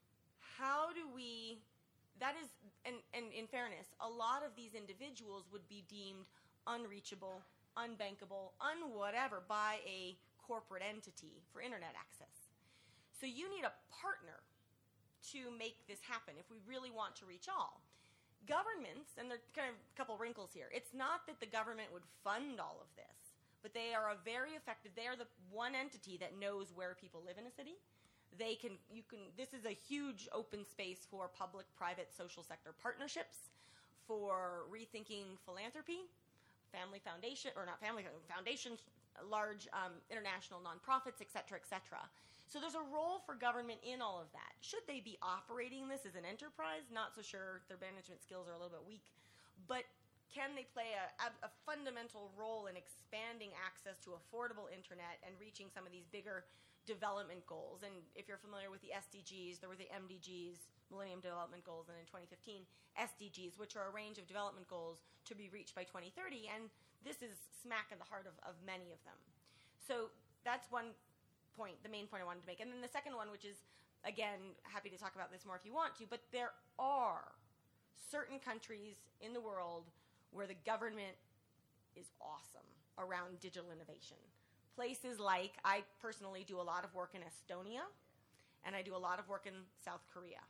How do we, that is, and, and in fairness, a lot of these individuals would be deemed unreachable, unbankable, unwhatever by a corporate entity for internet access. So you need a partner to make this happen if we really want to reach all. Governments, and there are kind of a couple wrinkles here, it's not that the government would fund all of this, but they are a very effective, they are the one entity that knows where people live in a city. They can, you can, this is a huge open space for public-private social sector partnerships, for rethinking philanthropy, family foundation, or not family foundations, large um, international nonprofits, et cetera, et cetera. So there's a role for government in all of that. Should they be operating this as an enterprise? Not so sure. Their management skills are a little bit weak. But can they play a, a fundamental role in expanding access to affordable internet and reaching some of these bigger development goals? And if you're familiar with the S D Gs, there were the M D Gs, Millennium Development Goals, and in twenty fifteen, S D Gs, which are a range of development goals to be reached by twenty thirty. And this is smack in the heart of, of many of them. So that's one point, the main point I wanted to make. And then the second one, which is, again, happy to talk about this more if you want to, but there are certain countries in the world where the government is awesome around digital innovation. Places like, I personally do a lot of work in Estonia, and I do a lot of work in South Korea.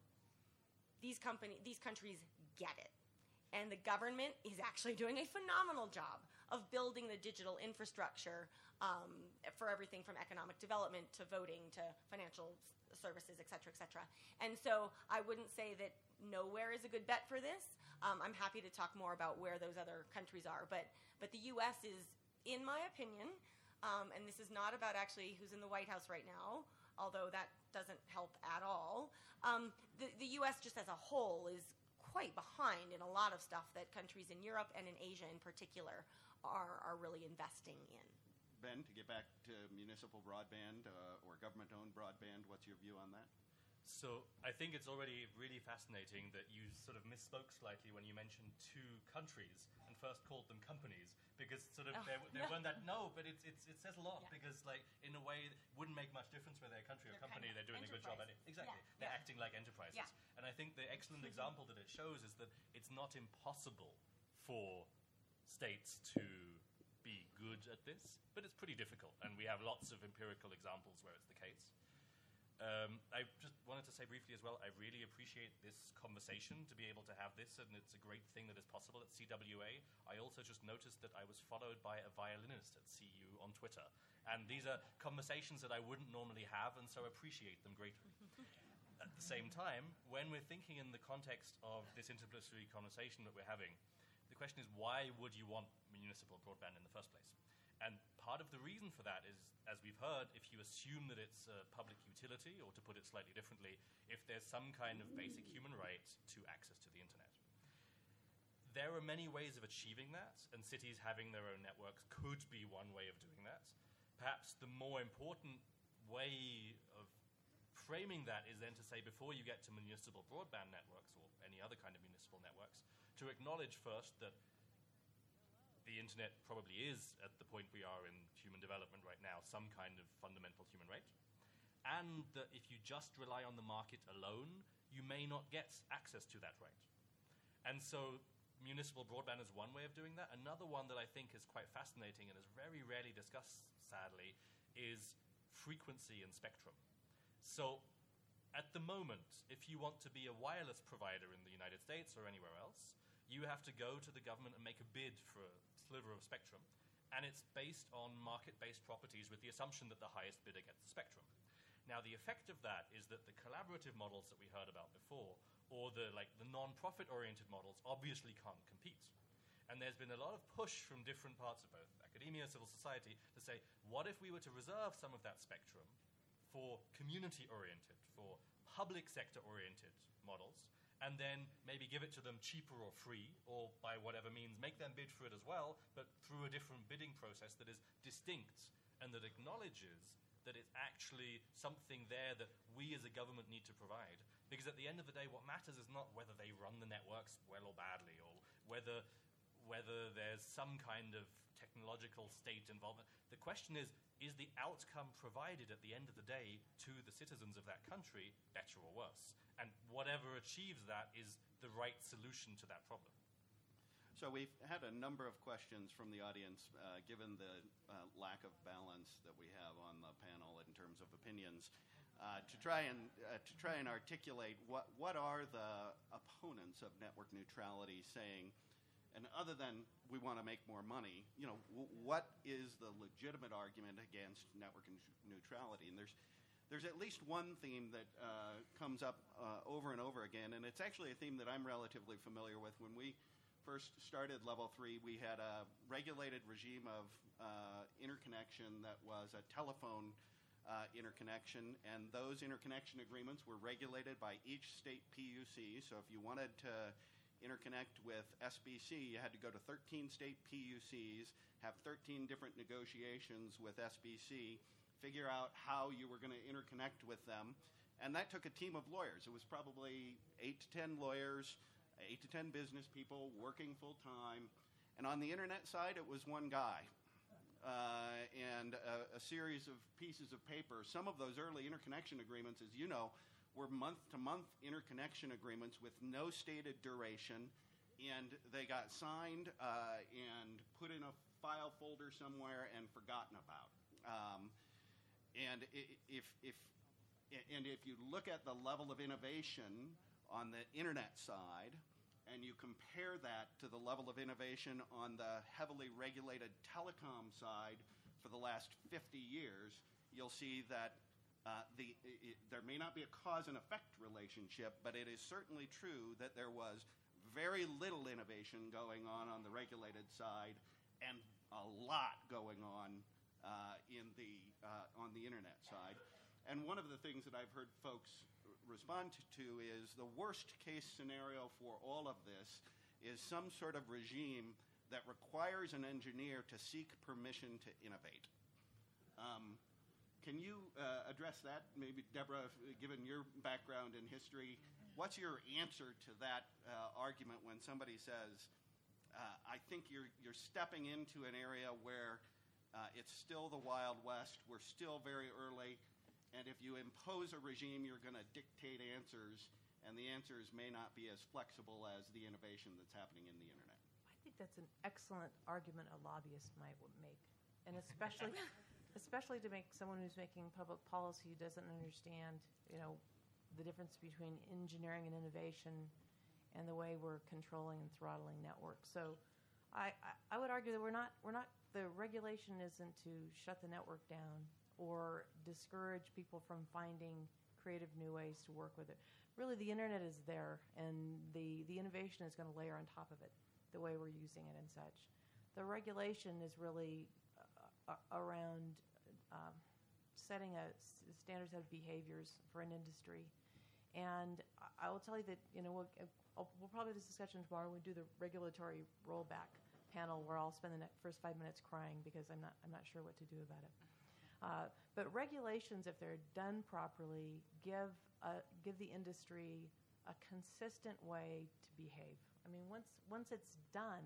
These company, these countries get it. And the government is actually doing a phenomenal job of building the digital infrastructure um, for everything from economic development to voting to financial s- services, et cetera, et cetera. And so I wouldn't say that nowhere is a good bet for this. Um, I'm happy to talk more about where those other countries are. But, but the U S is, in my opinion, um, and this is not about actually who's in the White House right now, although that doesn't help at all, um, the, the U S just as a whole is quite behind in a lot of stuff that countries in Europe and in Asia in particular are, are really investing in.
Ben, to get back to municipal broadband uh, or government-owned broadband, what's your view on that?
So I think it's already really fascinating that you sort of misspoke slightly when you mentioned two countries and first called them companies, because sort of
Oh,
there, there
no.
weren't that no, but it's, it's, it says a lot
Yeah.
because like in a way it wouldn't make much difference whether they're a country or
They're
company,
kind of
they're doing a good job at it.
enterprise.
Exactly,
Yeah,
they're
yeah.
acting like enterprises.
Yeah.
And I think the excellent example that it shows is that it's not impossible for states to be good at this, but it's pretty difficult, and we have lots of empirical examples where it's the case. Um, I just wanted to say briefly as well, I really appreciate this conversation, to be able to have this, and it's a great thing that is possible at C W A. I also just noticed that I was followed by a violinist at C U on Twitter, and these are conversations that I wouldn't normally have, and so appreciate them greatly. At the same time, when we're thinking in the context of this interdisciplinary conversation that we're having, the question is, why would you want municipal broadband in the first place? And part of the reason for that is, as we've heard, if you assume that it's a public utility, or to put it slightly differently, if there's some kind of basic human right to access to the internet. There are many ways of achieving that, and cities having their own networks could be one way of doing that. Perhaps the more important way of framing that is then to say, before you get to municipal broadband networks or any other kind of municipal networks, to acknowledge first that the internet probably is, at the point we are in human development right now, some kind of fundamental human right, and that if you just rely on the market alone, you may not get access to that right. And so municipal broadband is one way of doing that. Another one that I think is quite fascinating and is very rarely discussed, sadly, is frequency and spectrum. So at the moment, if you want to be a wireless provider in the United States or anywhere else, you have to go to the government and make a bid for a sliver of spectrum, and it's based on market-based properties with the assumption that the highest bidder gets the spectrum. Now, the effect of that is that the collaborative models that we heard about before, or the like the non-profit-oriented models, obviously can't compete. And there's been a lot of push from different parts of both academia and civil society to say, what if we were to reserve some of that spectrum for community-oriented, for public sector-oriented models, and then maybe give it to them cheaper or free, or by whatever means make them bid for it as well, but through a different bidding process that is distinct and that acknowledges that it's actually something there that we as a government need to provide. Because at the end of the day, what matters is not whether they run the networks well or badly, or whether, whether there's some kind of technological state involvement. The question is, is the outcome provided at the end of the day to the citizens of that country better or worse? And whatever achieves that is the right solution to that problem.
So we've had a number of questions from the audience, uh, given the uh, lack of balance that we have on the panel in terms of opinions, uh, to try and uh, to try and articulate what what are the opponents of network neutrality saying, and other than we want to make more money, you know, w- what is the legitimate argument against network n- neutrality? And there's There's at least one theme that uh, comes up uh, over and over again, and it's actually a theme that I'm relatively familiar with. When we first started Level three, we had a regulated regime of uh, interconnection that was a telephone uh, interconnection, and those interconnection agreements were regulated by each state P U C. So if you wanted to interconnect with S B C, you had to go to thirteen state P U Cs, have thirteen different negotiations with S B C, figure out how you were going to interconnect with them. And that took a team of lawyers. It was probably eight to ten lawyers, eight to ten business people working full time. And on the internet side, it was one guy uh, and a, a series of pieces of paper. Some of those early interconnection agreements, as you know, were month-to-month interconnection agreements with no stated duration. And they got signed uh, and put in a file folder somewhere and forgotten about. Um, And if, if, and if you look at the level of innovation on the internet side, and you compare that to the level of innovation on the heavily regulated telecom side for the last fifty years, you'll see that uh, the, it, there may not be a cause and effect relationship, but it is certainly true that there was very little innovation going on on the regulated side and a lot going on Uh, in the uh, on the internet side. And one of the things that I've heard folks r- respond to is the worst case scenario for all of this is some sort of regime that requires an engineer to seek permission to innovate. Um, can you uh, address that? Maybe, Deborah, if- given your background in history, what's your answer to that uh, argument when somebody says, uh, I think you're you're stepping into an area where Uh, it's still the Wild West. We're still very early. And if you impose a regime, you're going to dictate answers, and the answers may not be as flexible as the innovation that's happening in the internet.
I think that's an excellent argument a lobbyist might w- make, and especially, especially to make someone who's making public policy who doesn't understand, you know, the difference between engineering and innovation, and the way we're controlling and throttling networks. So, I, I, I would argue that we're not we're not the regulation isn't to shut the network down or discourage people from finding creative new ways to work with it. Really, the internet is there, and the, the innovation is going to layer on top of it, the way we're using it and such. The regulation is really uh, uh, around um, setting a s- standard set of behaviors for an industry. And I I will tell you that, you know, we'll, I'll, we'll probably have this discussion tomorrow when we do the regulatory rollback panel, where I'll spend the next first five minutes crying because I'm not I'm not sure what to do about it. Uh, but regulations, if they're done properly, give uh, give the industry a consistent way to behave. I mean, once once it's done,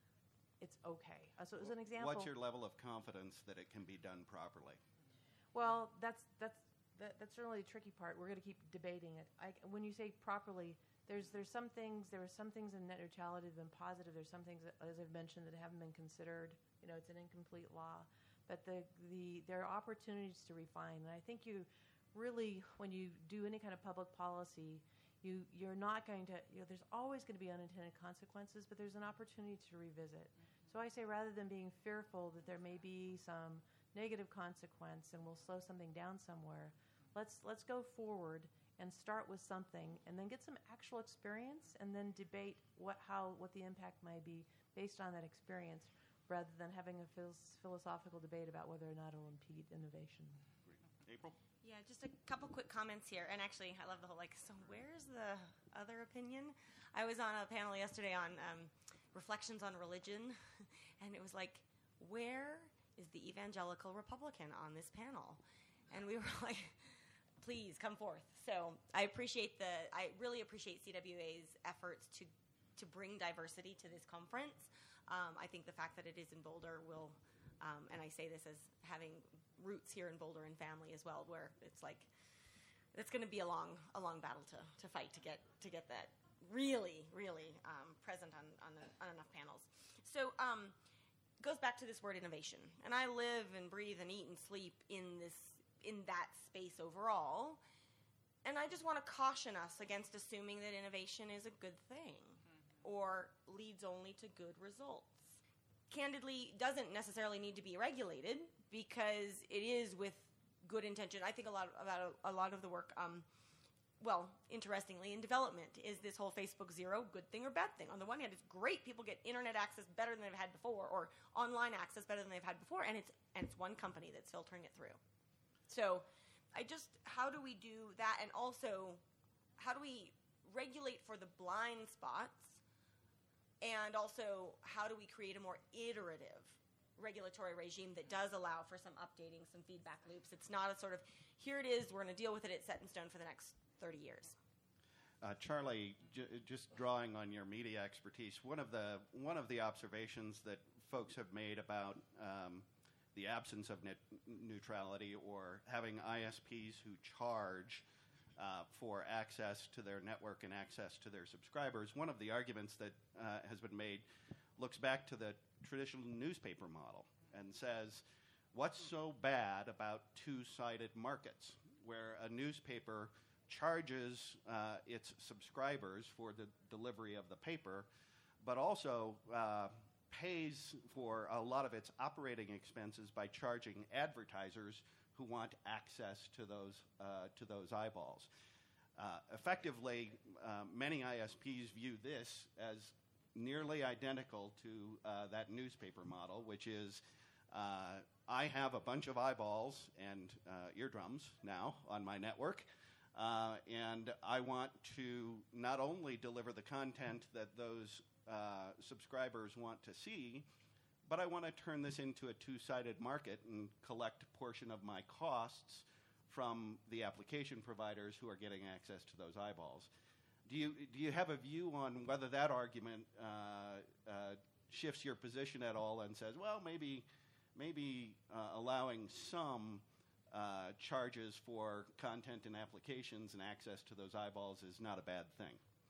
it's okay. Uh, so as an example,
What's your level of confidence that it can be done properly?
well, that's that's that, that's certainly the tricky part. We're going to keep debating it. I, when you say properly, There's there's some things there are some things in net neutrality that have been positive. There's some things that, as I've mentioned, that haven't been considered. You know, it's an incomplete law, but the the there are opportunities to refine. And I think you really, when you do any kind of public policy, you you're not going to. You know, there's always going to be unintended consequences, but there's an opportunity to revisit. So I say, rather than being fearful that there may be some negative consequence and we'll slow something down somewhere, let's let's go forward and start with something, and then get some actual experience, and then debate what how what the impact might be based on that experience, rather than having a phil- philosophical debate about whether or not it will impede innovation.
Great. April?
Yeah, just a couple quick comments here. And actually, I love the whole, like, so where's the other opinion? I was on a panel yesterday on um, reflections on religion, and it was like, where is the evangelical Republican on this panel? And we were like, please come forth. So I appreciate the, I really appreciate C W A's efforts to, to bring diversity to this conference. Um, I think the fact that it is in Boulder will, um, and I say this as having roots here in Boulder and family as well, where it's like, it's going to be a long, a long battle to, to fight to get, to get that really, really um, present on, on, on enough panels. So um, it goes back to this word innovation. And I live and breathe and eat and sleep in this in that space overall. And I just want to caution us against assuming that innovation is a good thing or leads only to good results. Candidly, doesn't necessarily need to be regulated because it is with good intention. I think a lot about a, a lot of the work, um, well, interestingly, in development is this whole Facebook Zero, good thing or bad thing. On the one hand, it's great; people get internet access better than they've had before, or online access better than they've had before, and it's and it's one company that's filtering it through. So, I just how do we do that, and also how do we regulate for the blind spots? And also, how do we create a more iterative regulatory regime that does allow for some updating, some feedback loops? It's not a sort of, here it is, we're going to deal with it, it's set in stone for the next thirty years.
Uh, Charlie, j- just drawing on your media expertise, one of the one of the observations that folks have made about um, the absence of net neutrality or having I S Ps who charge Uh, for access to their network and access to their subscribers, one of the arguments that uh, has been made looks back to the traditional newspaper model and says, what's so bad about two-sided markets, where a newspaper charges uh, its subscribers for the delivery of the paper, but also uh, pays for a lot of its operating expenses by charging advertisers who want access to those uh, to those eyeballs. Uh, effectively, uh, many I S Ps view this as nearly identical to uh, that newspaper model, which is uh, I have a bunch of eyeballs and uh, eardrums now on my network, uh, and I want to not only deliver the content that those uh, subscribers want to see, but I want to turn this into a two-sided market and collect a portion of my costs from the application providers who are getting access to those eyeballs. Do you do you have a view on whether that argument uh, uh, shifts your position at all and says, well, maybe maybe uh, allowing some uh, charges for content and applications and access to those eyeballs is not a bad thing?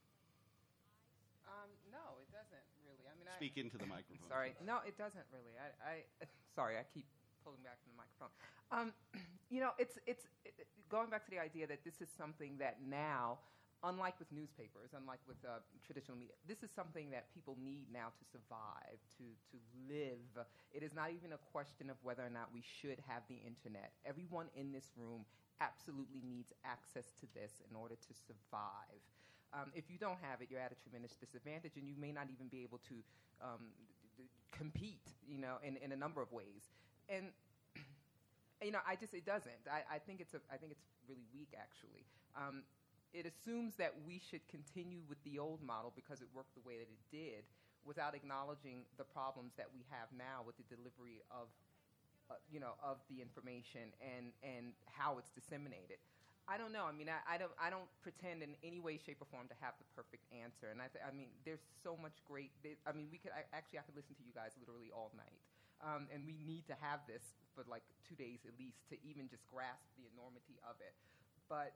Um, no, it doesn't really. I mean,
Speak
I,
into the microphone.
Sorry, no, it doesn't really. I, I sorry, I keep pulling back from the microphone. Um, you know, it's it's it, going back to the idea that this is something that now, unlike with newspapers, unlike with uh, traditional media, this is something that people need now to survive, to to live. It is not even a question of whether or not we should have the internet. Everyone in this room absolutely needs access to this in order to survive. Um, if you don't have it, you're at a tremendous disadvantage, and you may not even be able to um, d- d- compete, you know, in, in a number of ways. And you know, I just it doesn't. I, I think it's a I think it's really weak, actually. Um, it assumes that we should continue with the old model because it worked the way that it did, without acknowledging the problems that we have now with the delivery of, uh, you know, of the information and and how it's disseminated. I don't know. I mean, I, I don't. I don't pretend in any way, shape, or form to have the perfect answer. And I, th- I mean, there's so much great. Th- I mean, we could I, actually. I could listen to you guys literally all night, um, and we need to have this for like two days at least to even just grasp the enormity of it. But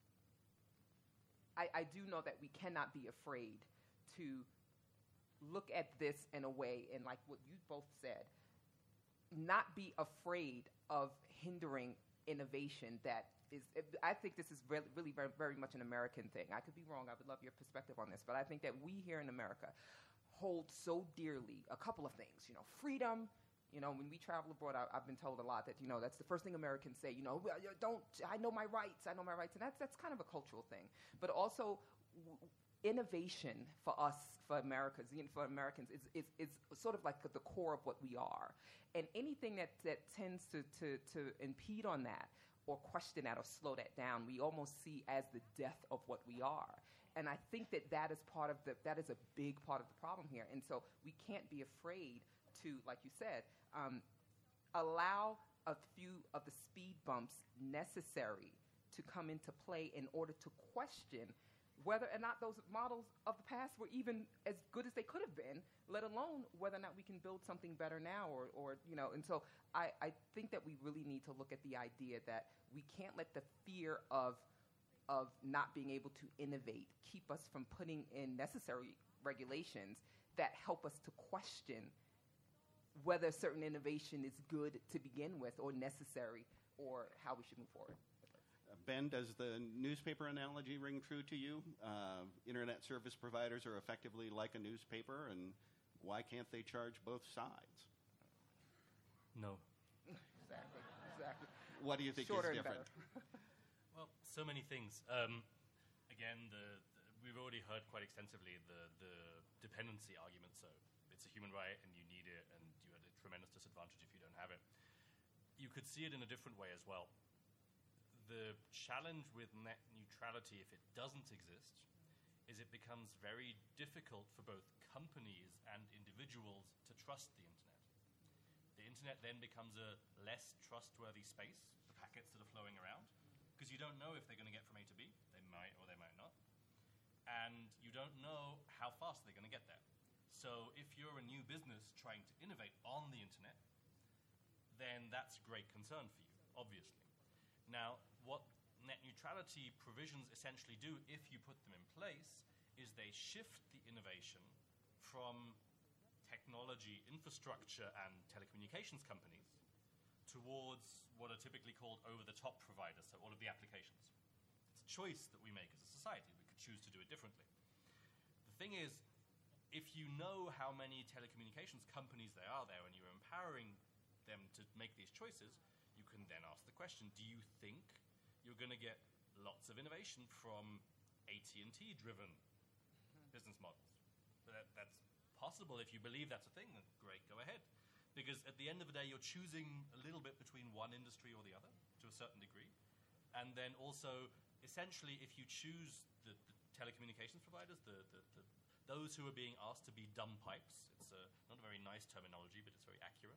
I, I do know that we cannot be afraid to look at this in a way, and like what you both said, not be afraid of hindering innovation that is, I think this is really, really very, very much an American thing. I could be wrong. I would love your perspective on this. But I think that we here in America hold so dearly a couple of things. You know, freedom. You know, when we travel abroad, I, I've been told a lot that, you know, that's the first thing Americans say. You know, well, you don't, I know my rights. I know my rights. And that's, that's kind of a cultural thing. But also, w- innovation for us, for Americans, you know, for Americans, is, is, is sort of like the core of what we are. And anything that, that tends to, to, to impede on that, or question that or slow that down, we almost see as the death of what we are. And I think that that is part of the, that is a big part of the problem here. And so we can't be afraid to, like you said, um, allow a few of the speed bumps necessary to come into play in order to question whether or not those models of the past were even as good as they could have been, let alone whether or not we can build something better now, or, or you know. And so I, I think that we really need to look at the idea that we can't let the fear of of not being able to innovate keep us from putting in necessary regulations that help us to question whether certain innovation is good to begin with or necessary or how we should move forward?
Uh, Ben, does the newspaper analogy ring true to you? Uh, internet service providers are effectively like a newspaper, and why can't they charge both sides?
No.
Exactly, exactly.
What do you think
Shorter
is
and
different?
Well, so many things. Um, again, the, the, we've already heard quite extensively the, the dependency argument. So it's a human right and you need it, and you're at a tremendous disadvantage if you don't have it. You could see it in a different way as well. The challenge with net neutrality, if it doesn't exist, is it becomes very difficult for both companies and individuals to trust the internet. The internet then becomes a less trustworthy space, the packets that are flowing around, because you don't know if they're going to get from A to B. They might or they might not. And you don't know how fast they're going to get there. So if you're a new business trying to innovate on the internet, then that's a great concern for you, obviously. Now, what net neutrality provisions essentially do, if you put them in place, is they shift the innovation from technology, infrastructure, and telecommunications companies towards what are typically called over-the-top providers, so all of the applications. It's a choice that we make as a society. We could choose to do it differently. The thing is, if you know how many telecommunications companies there are there and you're empowering them to make these choices, you can then ask the question, do you think you're going to get lots of innovation from A T and T-driven business models? So that, that's possible. If you believe that's a thing, then great, go ahead. Because at the end of the day, you're choosing a little bit between one industry or the other, to a certain degree. And then also, essentially, if you choose the, the telecommunications providers, the, the, the, those who are being asked to be dumb pipes, it's a, not a very nice terminology, but it's very accurate.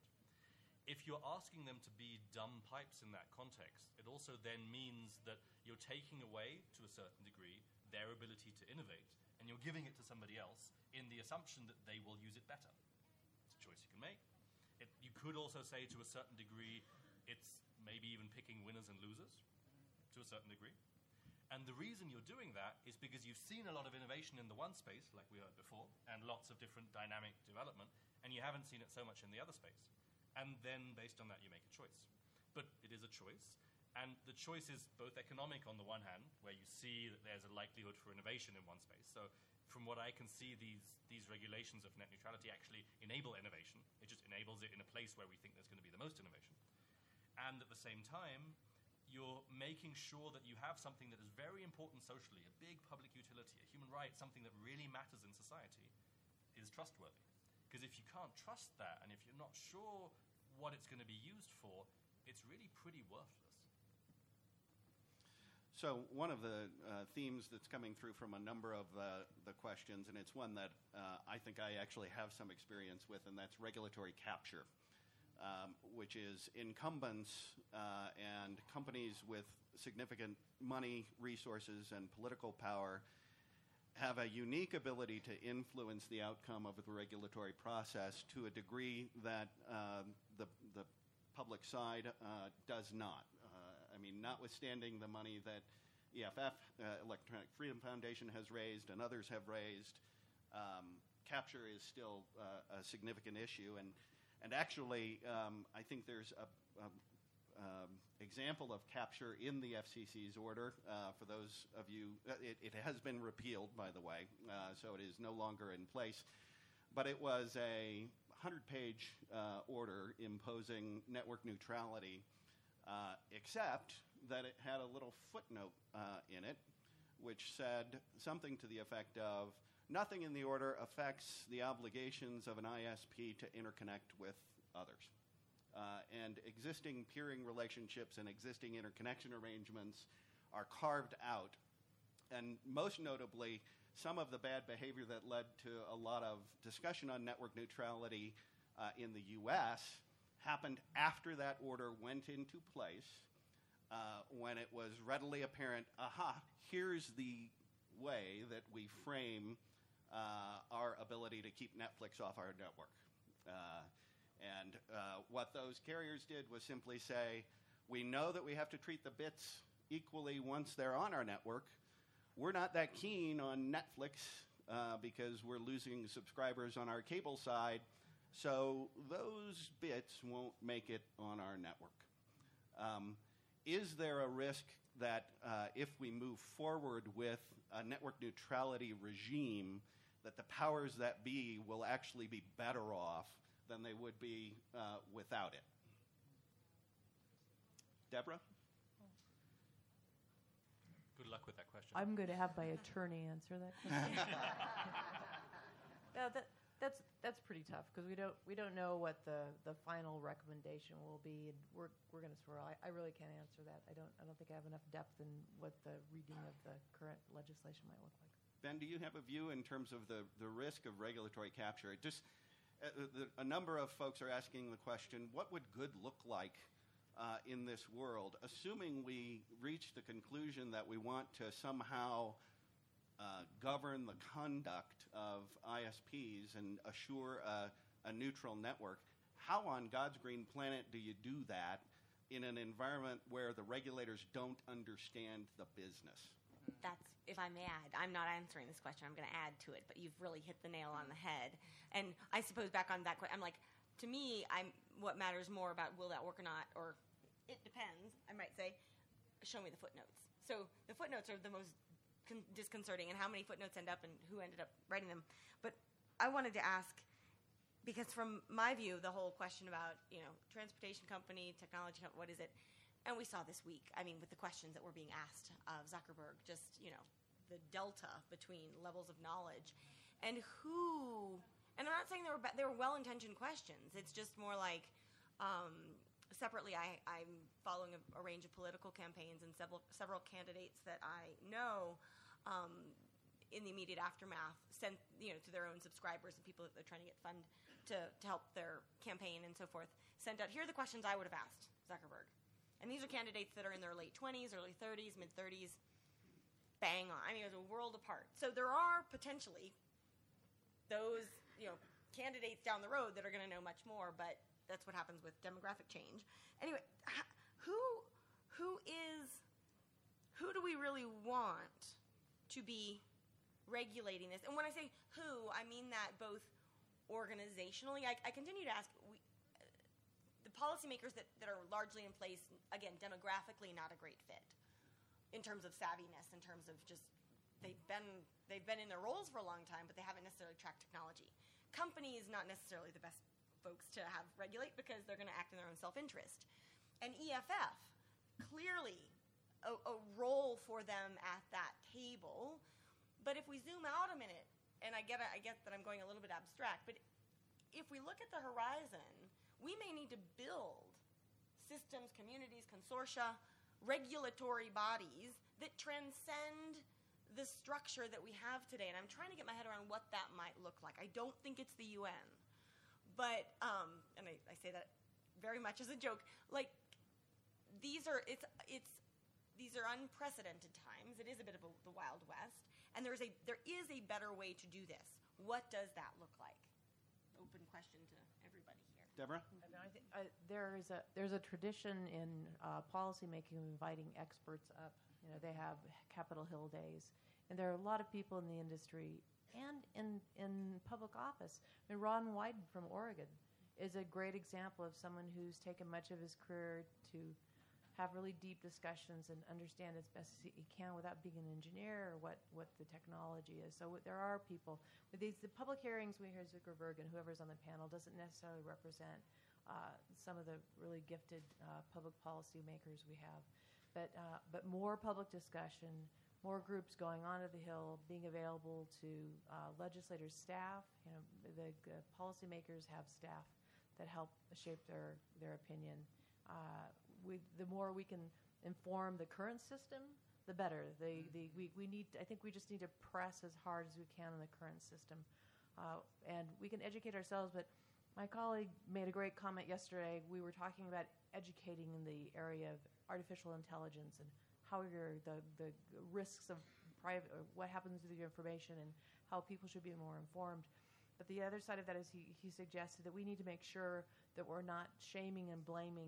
If you're asking them to be dumb pipes in that context, it also then means that you're taking away, to a certain degree, their ability to innovate, and you're giving it to somebody else in the assumption that they will use it better. It's a choice you can make. It, you could also say, to a certain degree, it's maybe even picking winners and losers, to a certain degree. And the reason you're doing that is because you've seen a lot of innovation in the one space, like we heard before, and lots of different dynamic development, and you haven't seen it so much in the other space. And then, based on that, you make a choice. But it is a choice. And the choice is both economic on the one hand, where you see that there's a likelihood for innovation in one space. So from what I can see, these, these regulations of net neutrality actually enable innovation. It just enables it in a place where we think there's going to be the most innovation. And at the same time, you're making sure that you have something that is very important socially, a big public utility, a human right, something that really matters in society, is trustworthy. Because if you can't trust that, and if you're not sure what it's going to be used for, it's really pretty worthless.
So one of the uh, themes that's coming through from a number of uh, the questions, and it's one that uh, I think I actually have some experience with, and that's regulatory capture, um, which is incumbents uh, and companies with significant money, resources, and political power have a unique ability to influence the outcome of the regulatory process to a degree that um, the, the public side uh, does not. Uh, I mean, notwithstanding the money that E F F, uh, Electronic Freedom Foundation, has raised and others have raised, um, capture is still uh, a significant issue. And, and actually, um, I think there's a, a Um, example of capture in the F C C's order. Uh, for those of you, uh, it, it has been repealed, by the way, uh, so it is no longer in place. But it was a hundred-page uh, order imposing network neutrality, uh, except that it had a little footnote uh, in it, which said something to the effect of, nothing in the order affects the obligations of an I S P to interconnect with others. Uh, and existing peering relationships and existing interconnection arrangements are carved out. And most notably, some of the bad behavior that led to a lot of discussion on network neutrality uh, in the U S happened after that order went into place, uh, when it was readily apparent, aha, here's the way that we frame uh, our ability to keep Netflix off our network. Uh, And uh, what those carriers did was simply say, we know that we have to treat the bits equally, once they're on our network, we're not that keen on Netflix uh, because we're losing subscribers on our cable side, so those bits won't make it on our network. Um, is there a risk that uh, if we move forward with a network neutrality regime, that the powers that be will actually be better off than they would be uh, without it? Deborah?
Good luck with that question.
I'm going to have my attorney answer that question. no, that, that's that's pretty tough because we don't we don't know what the, the final recommendation will be, and we're we're going to swirl. I, I really can't answer that. I don't I don't think I have enough depth in what the reading of the current legislation might look like.
Ben, do you have a view in terms of the, the risk of regulatory capture? It just uh, the, a number of folks are asking the question: what would good look like uh, in this world, assuming we reach the conclusion that we want to somehow Uh, govern the conduct of I S Ps and assure a, a neutral network? How on God's green planet do you do that in an environment where the regulators don't understand the business?
That's, if I may add, I'm not answering this question. I'm going to add to it, but you've really hit the nail on the head. And I suppose back on that question, I'm like, to me, I'm what matters more about will that work or not, or it depends, I might say, show me the footnotes. So the footnotes are the most con- disconcerting, and how many footnotes end up and who ended up writing them. But I wanted to ask, because from my view, the whole question about, you know, transportation company, technology, com- what is it? And we saw this week, I mean, with the questions that were being asked of Zuckerberg, just, you know, the delta between levels of knowledge. And who, and I'm not saying they were, ba- they were well-intentioned questions. It's just more like, um, separately, I, I'm following a, a range of political campaigns, and several, several candidates that I know um, in the immediate aftermath sent, you know, to their own subscribers and people that they're trying to get fund to, to help their campaign and so forth, sent out, here are the questions I would have asked Zuckerberg. And these are candidates that are in their late twenties, early thirties, mid-thirties, bang on. I mean, it was a world apart. So there are potentially those, you know, candidates down the road that are going to know much more, but that's what happens with demographic change. Anyway, who who is who do we really want to be regulating this? And when I say who, I mean that both organizationally. I, I continue to ask we, uh, the policymakers that, that are largely in place. Again, demographically, not a great fit in terms of savviness, in terms of just they've been they've been in their roles for a long time, but they haven't necessarily tracked technology. Companies, not necessarily the best folks to have regulate because they're going to act in their own self-interest. And E F F, clearly a, a role for them at that table. But if we zoom out a minute, and I get I get that I'm going a little bit abstract, but if we look at the horizon, we may need to build systems, communities, consortia, regulatory bodies that transcend the structure that we have today. And I'm trying to get my head around what that might look like. I don't think it's the U N. But, um, and I, I say that very much as a joke, like, these are, it's, it's, these are unprecedented times. It is a bit of a, the Wild West. And there is a, there is a better way to do this. What does that look like? Open question to everybody here.
Deborah?
And I think, uh, there is a there's a tradition in uh, policymaking of inviting experts up. You know, they have Capitol Hill days, and there are a lot of people in the industry and in in public office. I mean, Ron Wyden from Oregon is a great example of someone who's taken much of his career to have really deep discussions and understand as best as he can without being an engineer or what, what the technology is. So there are people. With these the public hearings, we hear Zuckerberg and whoever's on the panel doesn't necessarily represent uh, some of the really gifted uh, public policy makers we have. But, uh, but more public discussion, more groups going onto the Hill, being available to uh, legislators' staff. You know, the, the policymakers have staff that help shape their, their opinion. Uh, we, the more we can inform the current system, the better. The, the, we, we need, I think we just need to press as hard as we can on the current system. Uh, and we can educate ourselves, but my colleague made a great comment yesterday. We were talking about educating in the area of artificial intelligence and how you're, the, the risks of private, or what happens with your information and how people should be more informed. But the other side of that is he, he suggested that we need to make sure that we're not shaming and blaming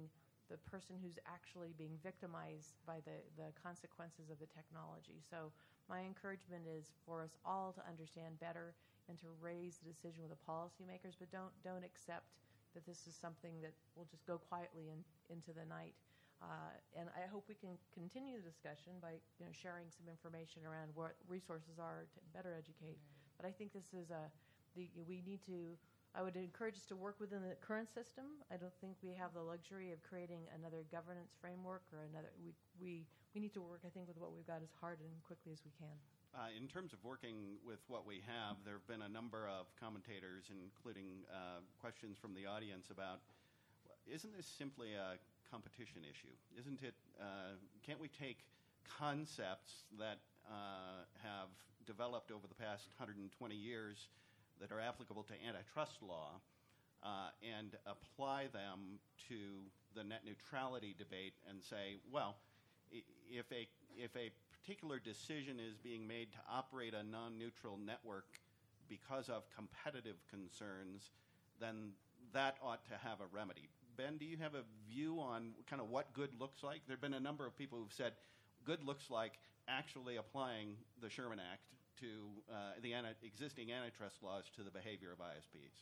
the person who's actually being victimized by the, the consequences of the technology. So my encouragement is for us all to understand better and to raise the decision with the policymakers, but don't don't accept that this is something that will just go quietly in, into the night. Uh, and I hope we can continue the discussion by you know sharing some information around what resources are to better educate. Mm-hmm. But I think this is a the, we need to. I would encourage us to work within the current system. I don't think we have the luxury of creating another governance framework or another. We we we need to work, I think, with what we've got as hard and quickly as we can.
Uh, in terms of working with what we have, there have been a number of commentators, including uh, questions from the audience about, isn't this simply a competition issue? Isn't it, uh, can't we take concepts that uh, have developed over the past one hundred twenty years that are applicable to antitrust law uh, and apply them to the net neutrality debate and say, well, if a if a particular decision is being made to operate a non-neutral network because of competitive concerns, then that ought to have a remedy. Ben, do you have a view on kind of what good looks like? There have been a number of people who've said good looks like actually applying the Sherman Act to uh, the anti- existing antitrust laws to the behavior of I S Ps.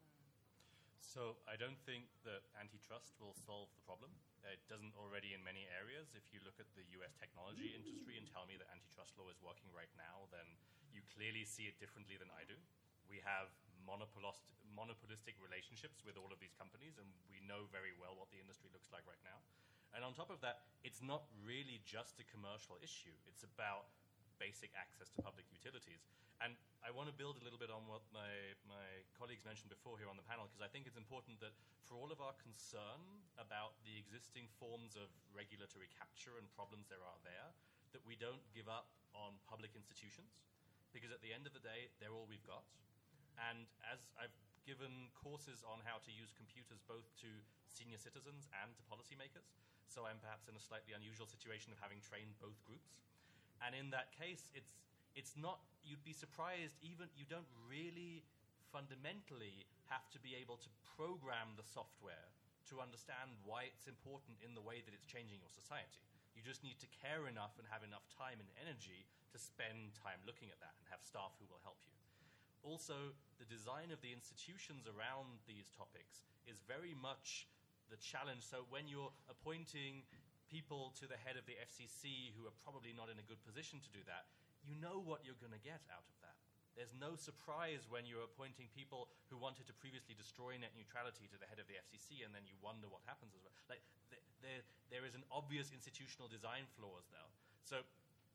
So I don't think that antitrust will solve the problem. It doesn't already in many areas. If you look at the U S technology industry and tell me that antitrust law is working right now, then you clearly see it differently than I do. We have monopolist- monopolistic relationships with all of these companies, and we know very well what the industry looks like right now. And on top of that, it's not really just a commercial issue. It's about basic access to public utilities. And I want to build a little bit on what my, my colleagues mentioned before here on the panel, because I think it's important that for all of our concern about the existing forms of regulatory capture and problems there are there, that we don't give up on public institutions, because at the end of the day, they're all we've got. And as I've given courses on how to use computers both to senior citizens and to policymakers, so I'm perhaps in a slightly unusual situation of having trained both groups. And in that case, it's it's not, you'd be surprised, even you don't really fundamentally have to be able to program the software to understand why it's important in the way that it's changing your society. You just need to care enough and have enough time and energy to spend time looking at that and have staff who will help you. Also, the design of the institutions around these topics is very much the challenge. So when you're appointing people to the head of the F C C who are probably not in a good position to do that, you know what you're going to get out of that. There's no surprise when you're appointing people who wanted to previously destroy net neutrality to the head of the F C C, and then you wonder what happens as well. Like, th- there, there is an obvious institutional design flaws there. So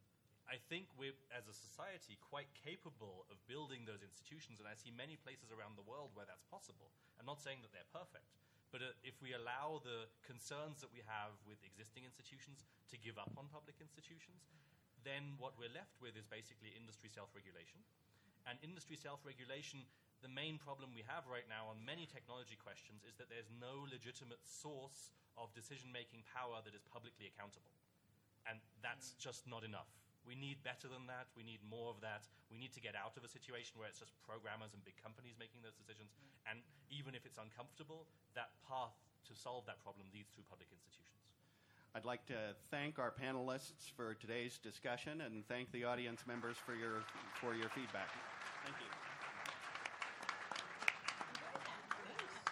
I think we're, as a society, quite capable of building those institutions, and I see many places around the world where that's possible. I'm not saying that they're perfect, but uh, if we allow the concerns that we have with existing institutions to give up on public institutions, then what we're left with is basically industry self-regulation. And industry self-regulation, the main problem we have right now on many technology questions is that there's no legitimate source of decision-making power that is publicly accountable. And that's mm. just not enough. We need better than that. We need more of that. We need to get out of a situation where it's just programmers and big companies making those decisions. Mm. And even if it's uncomfortable, that path to solve that problem leads through public institutions.
I'd like to thank our panelists for today's discussion and thank the audience members for your for your feedback. Thank you.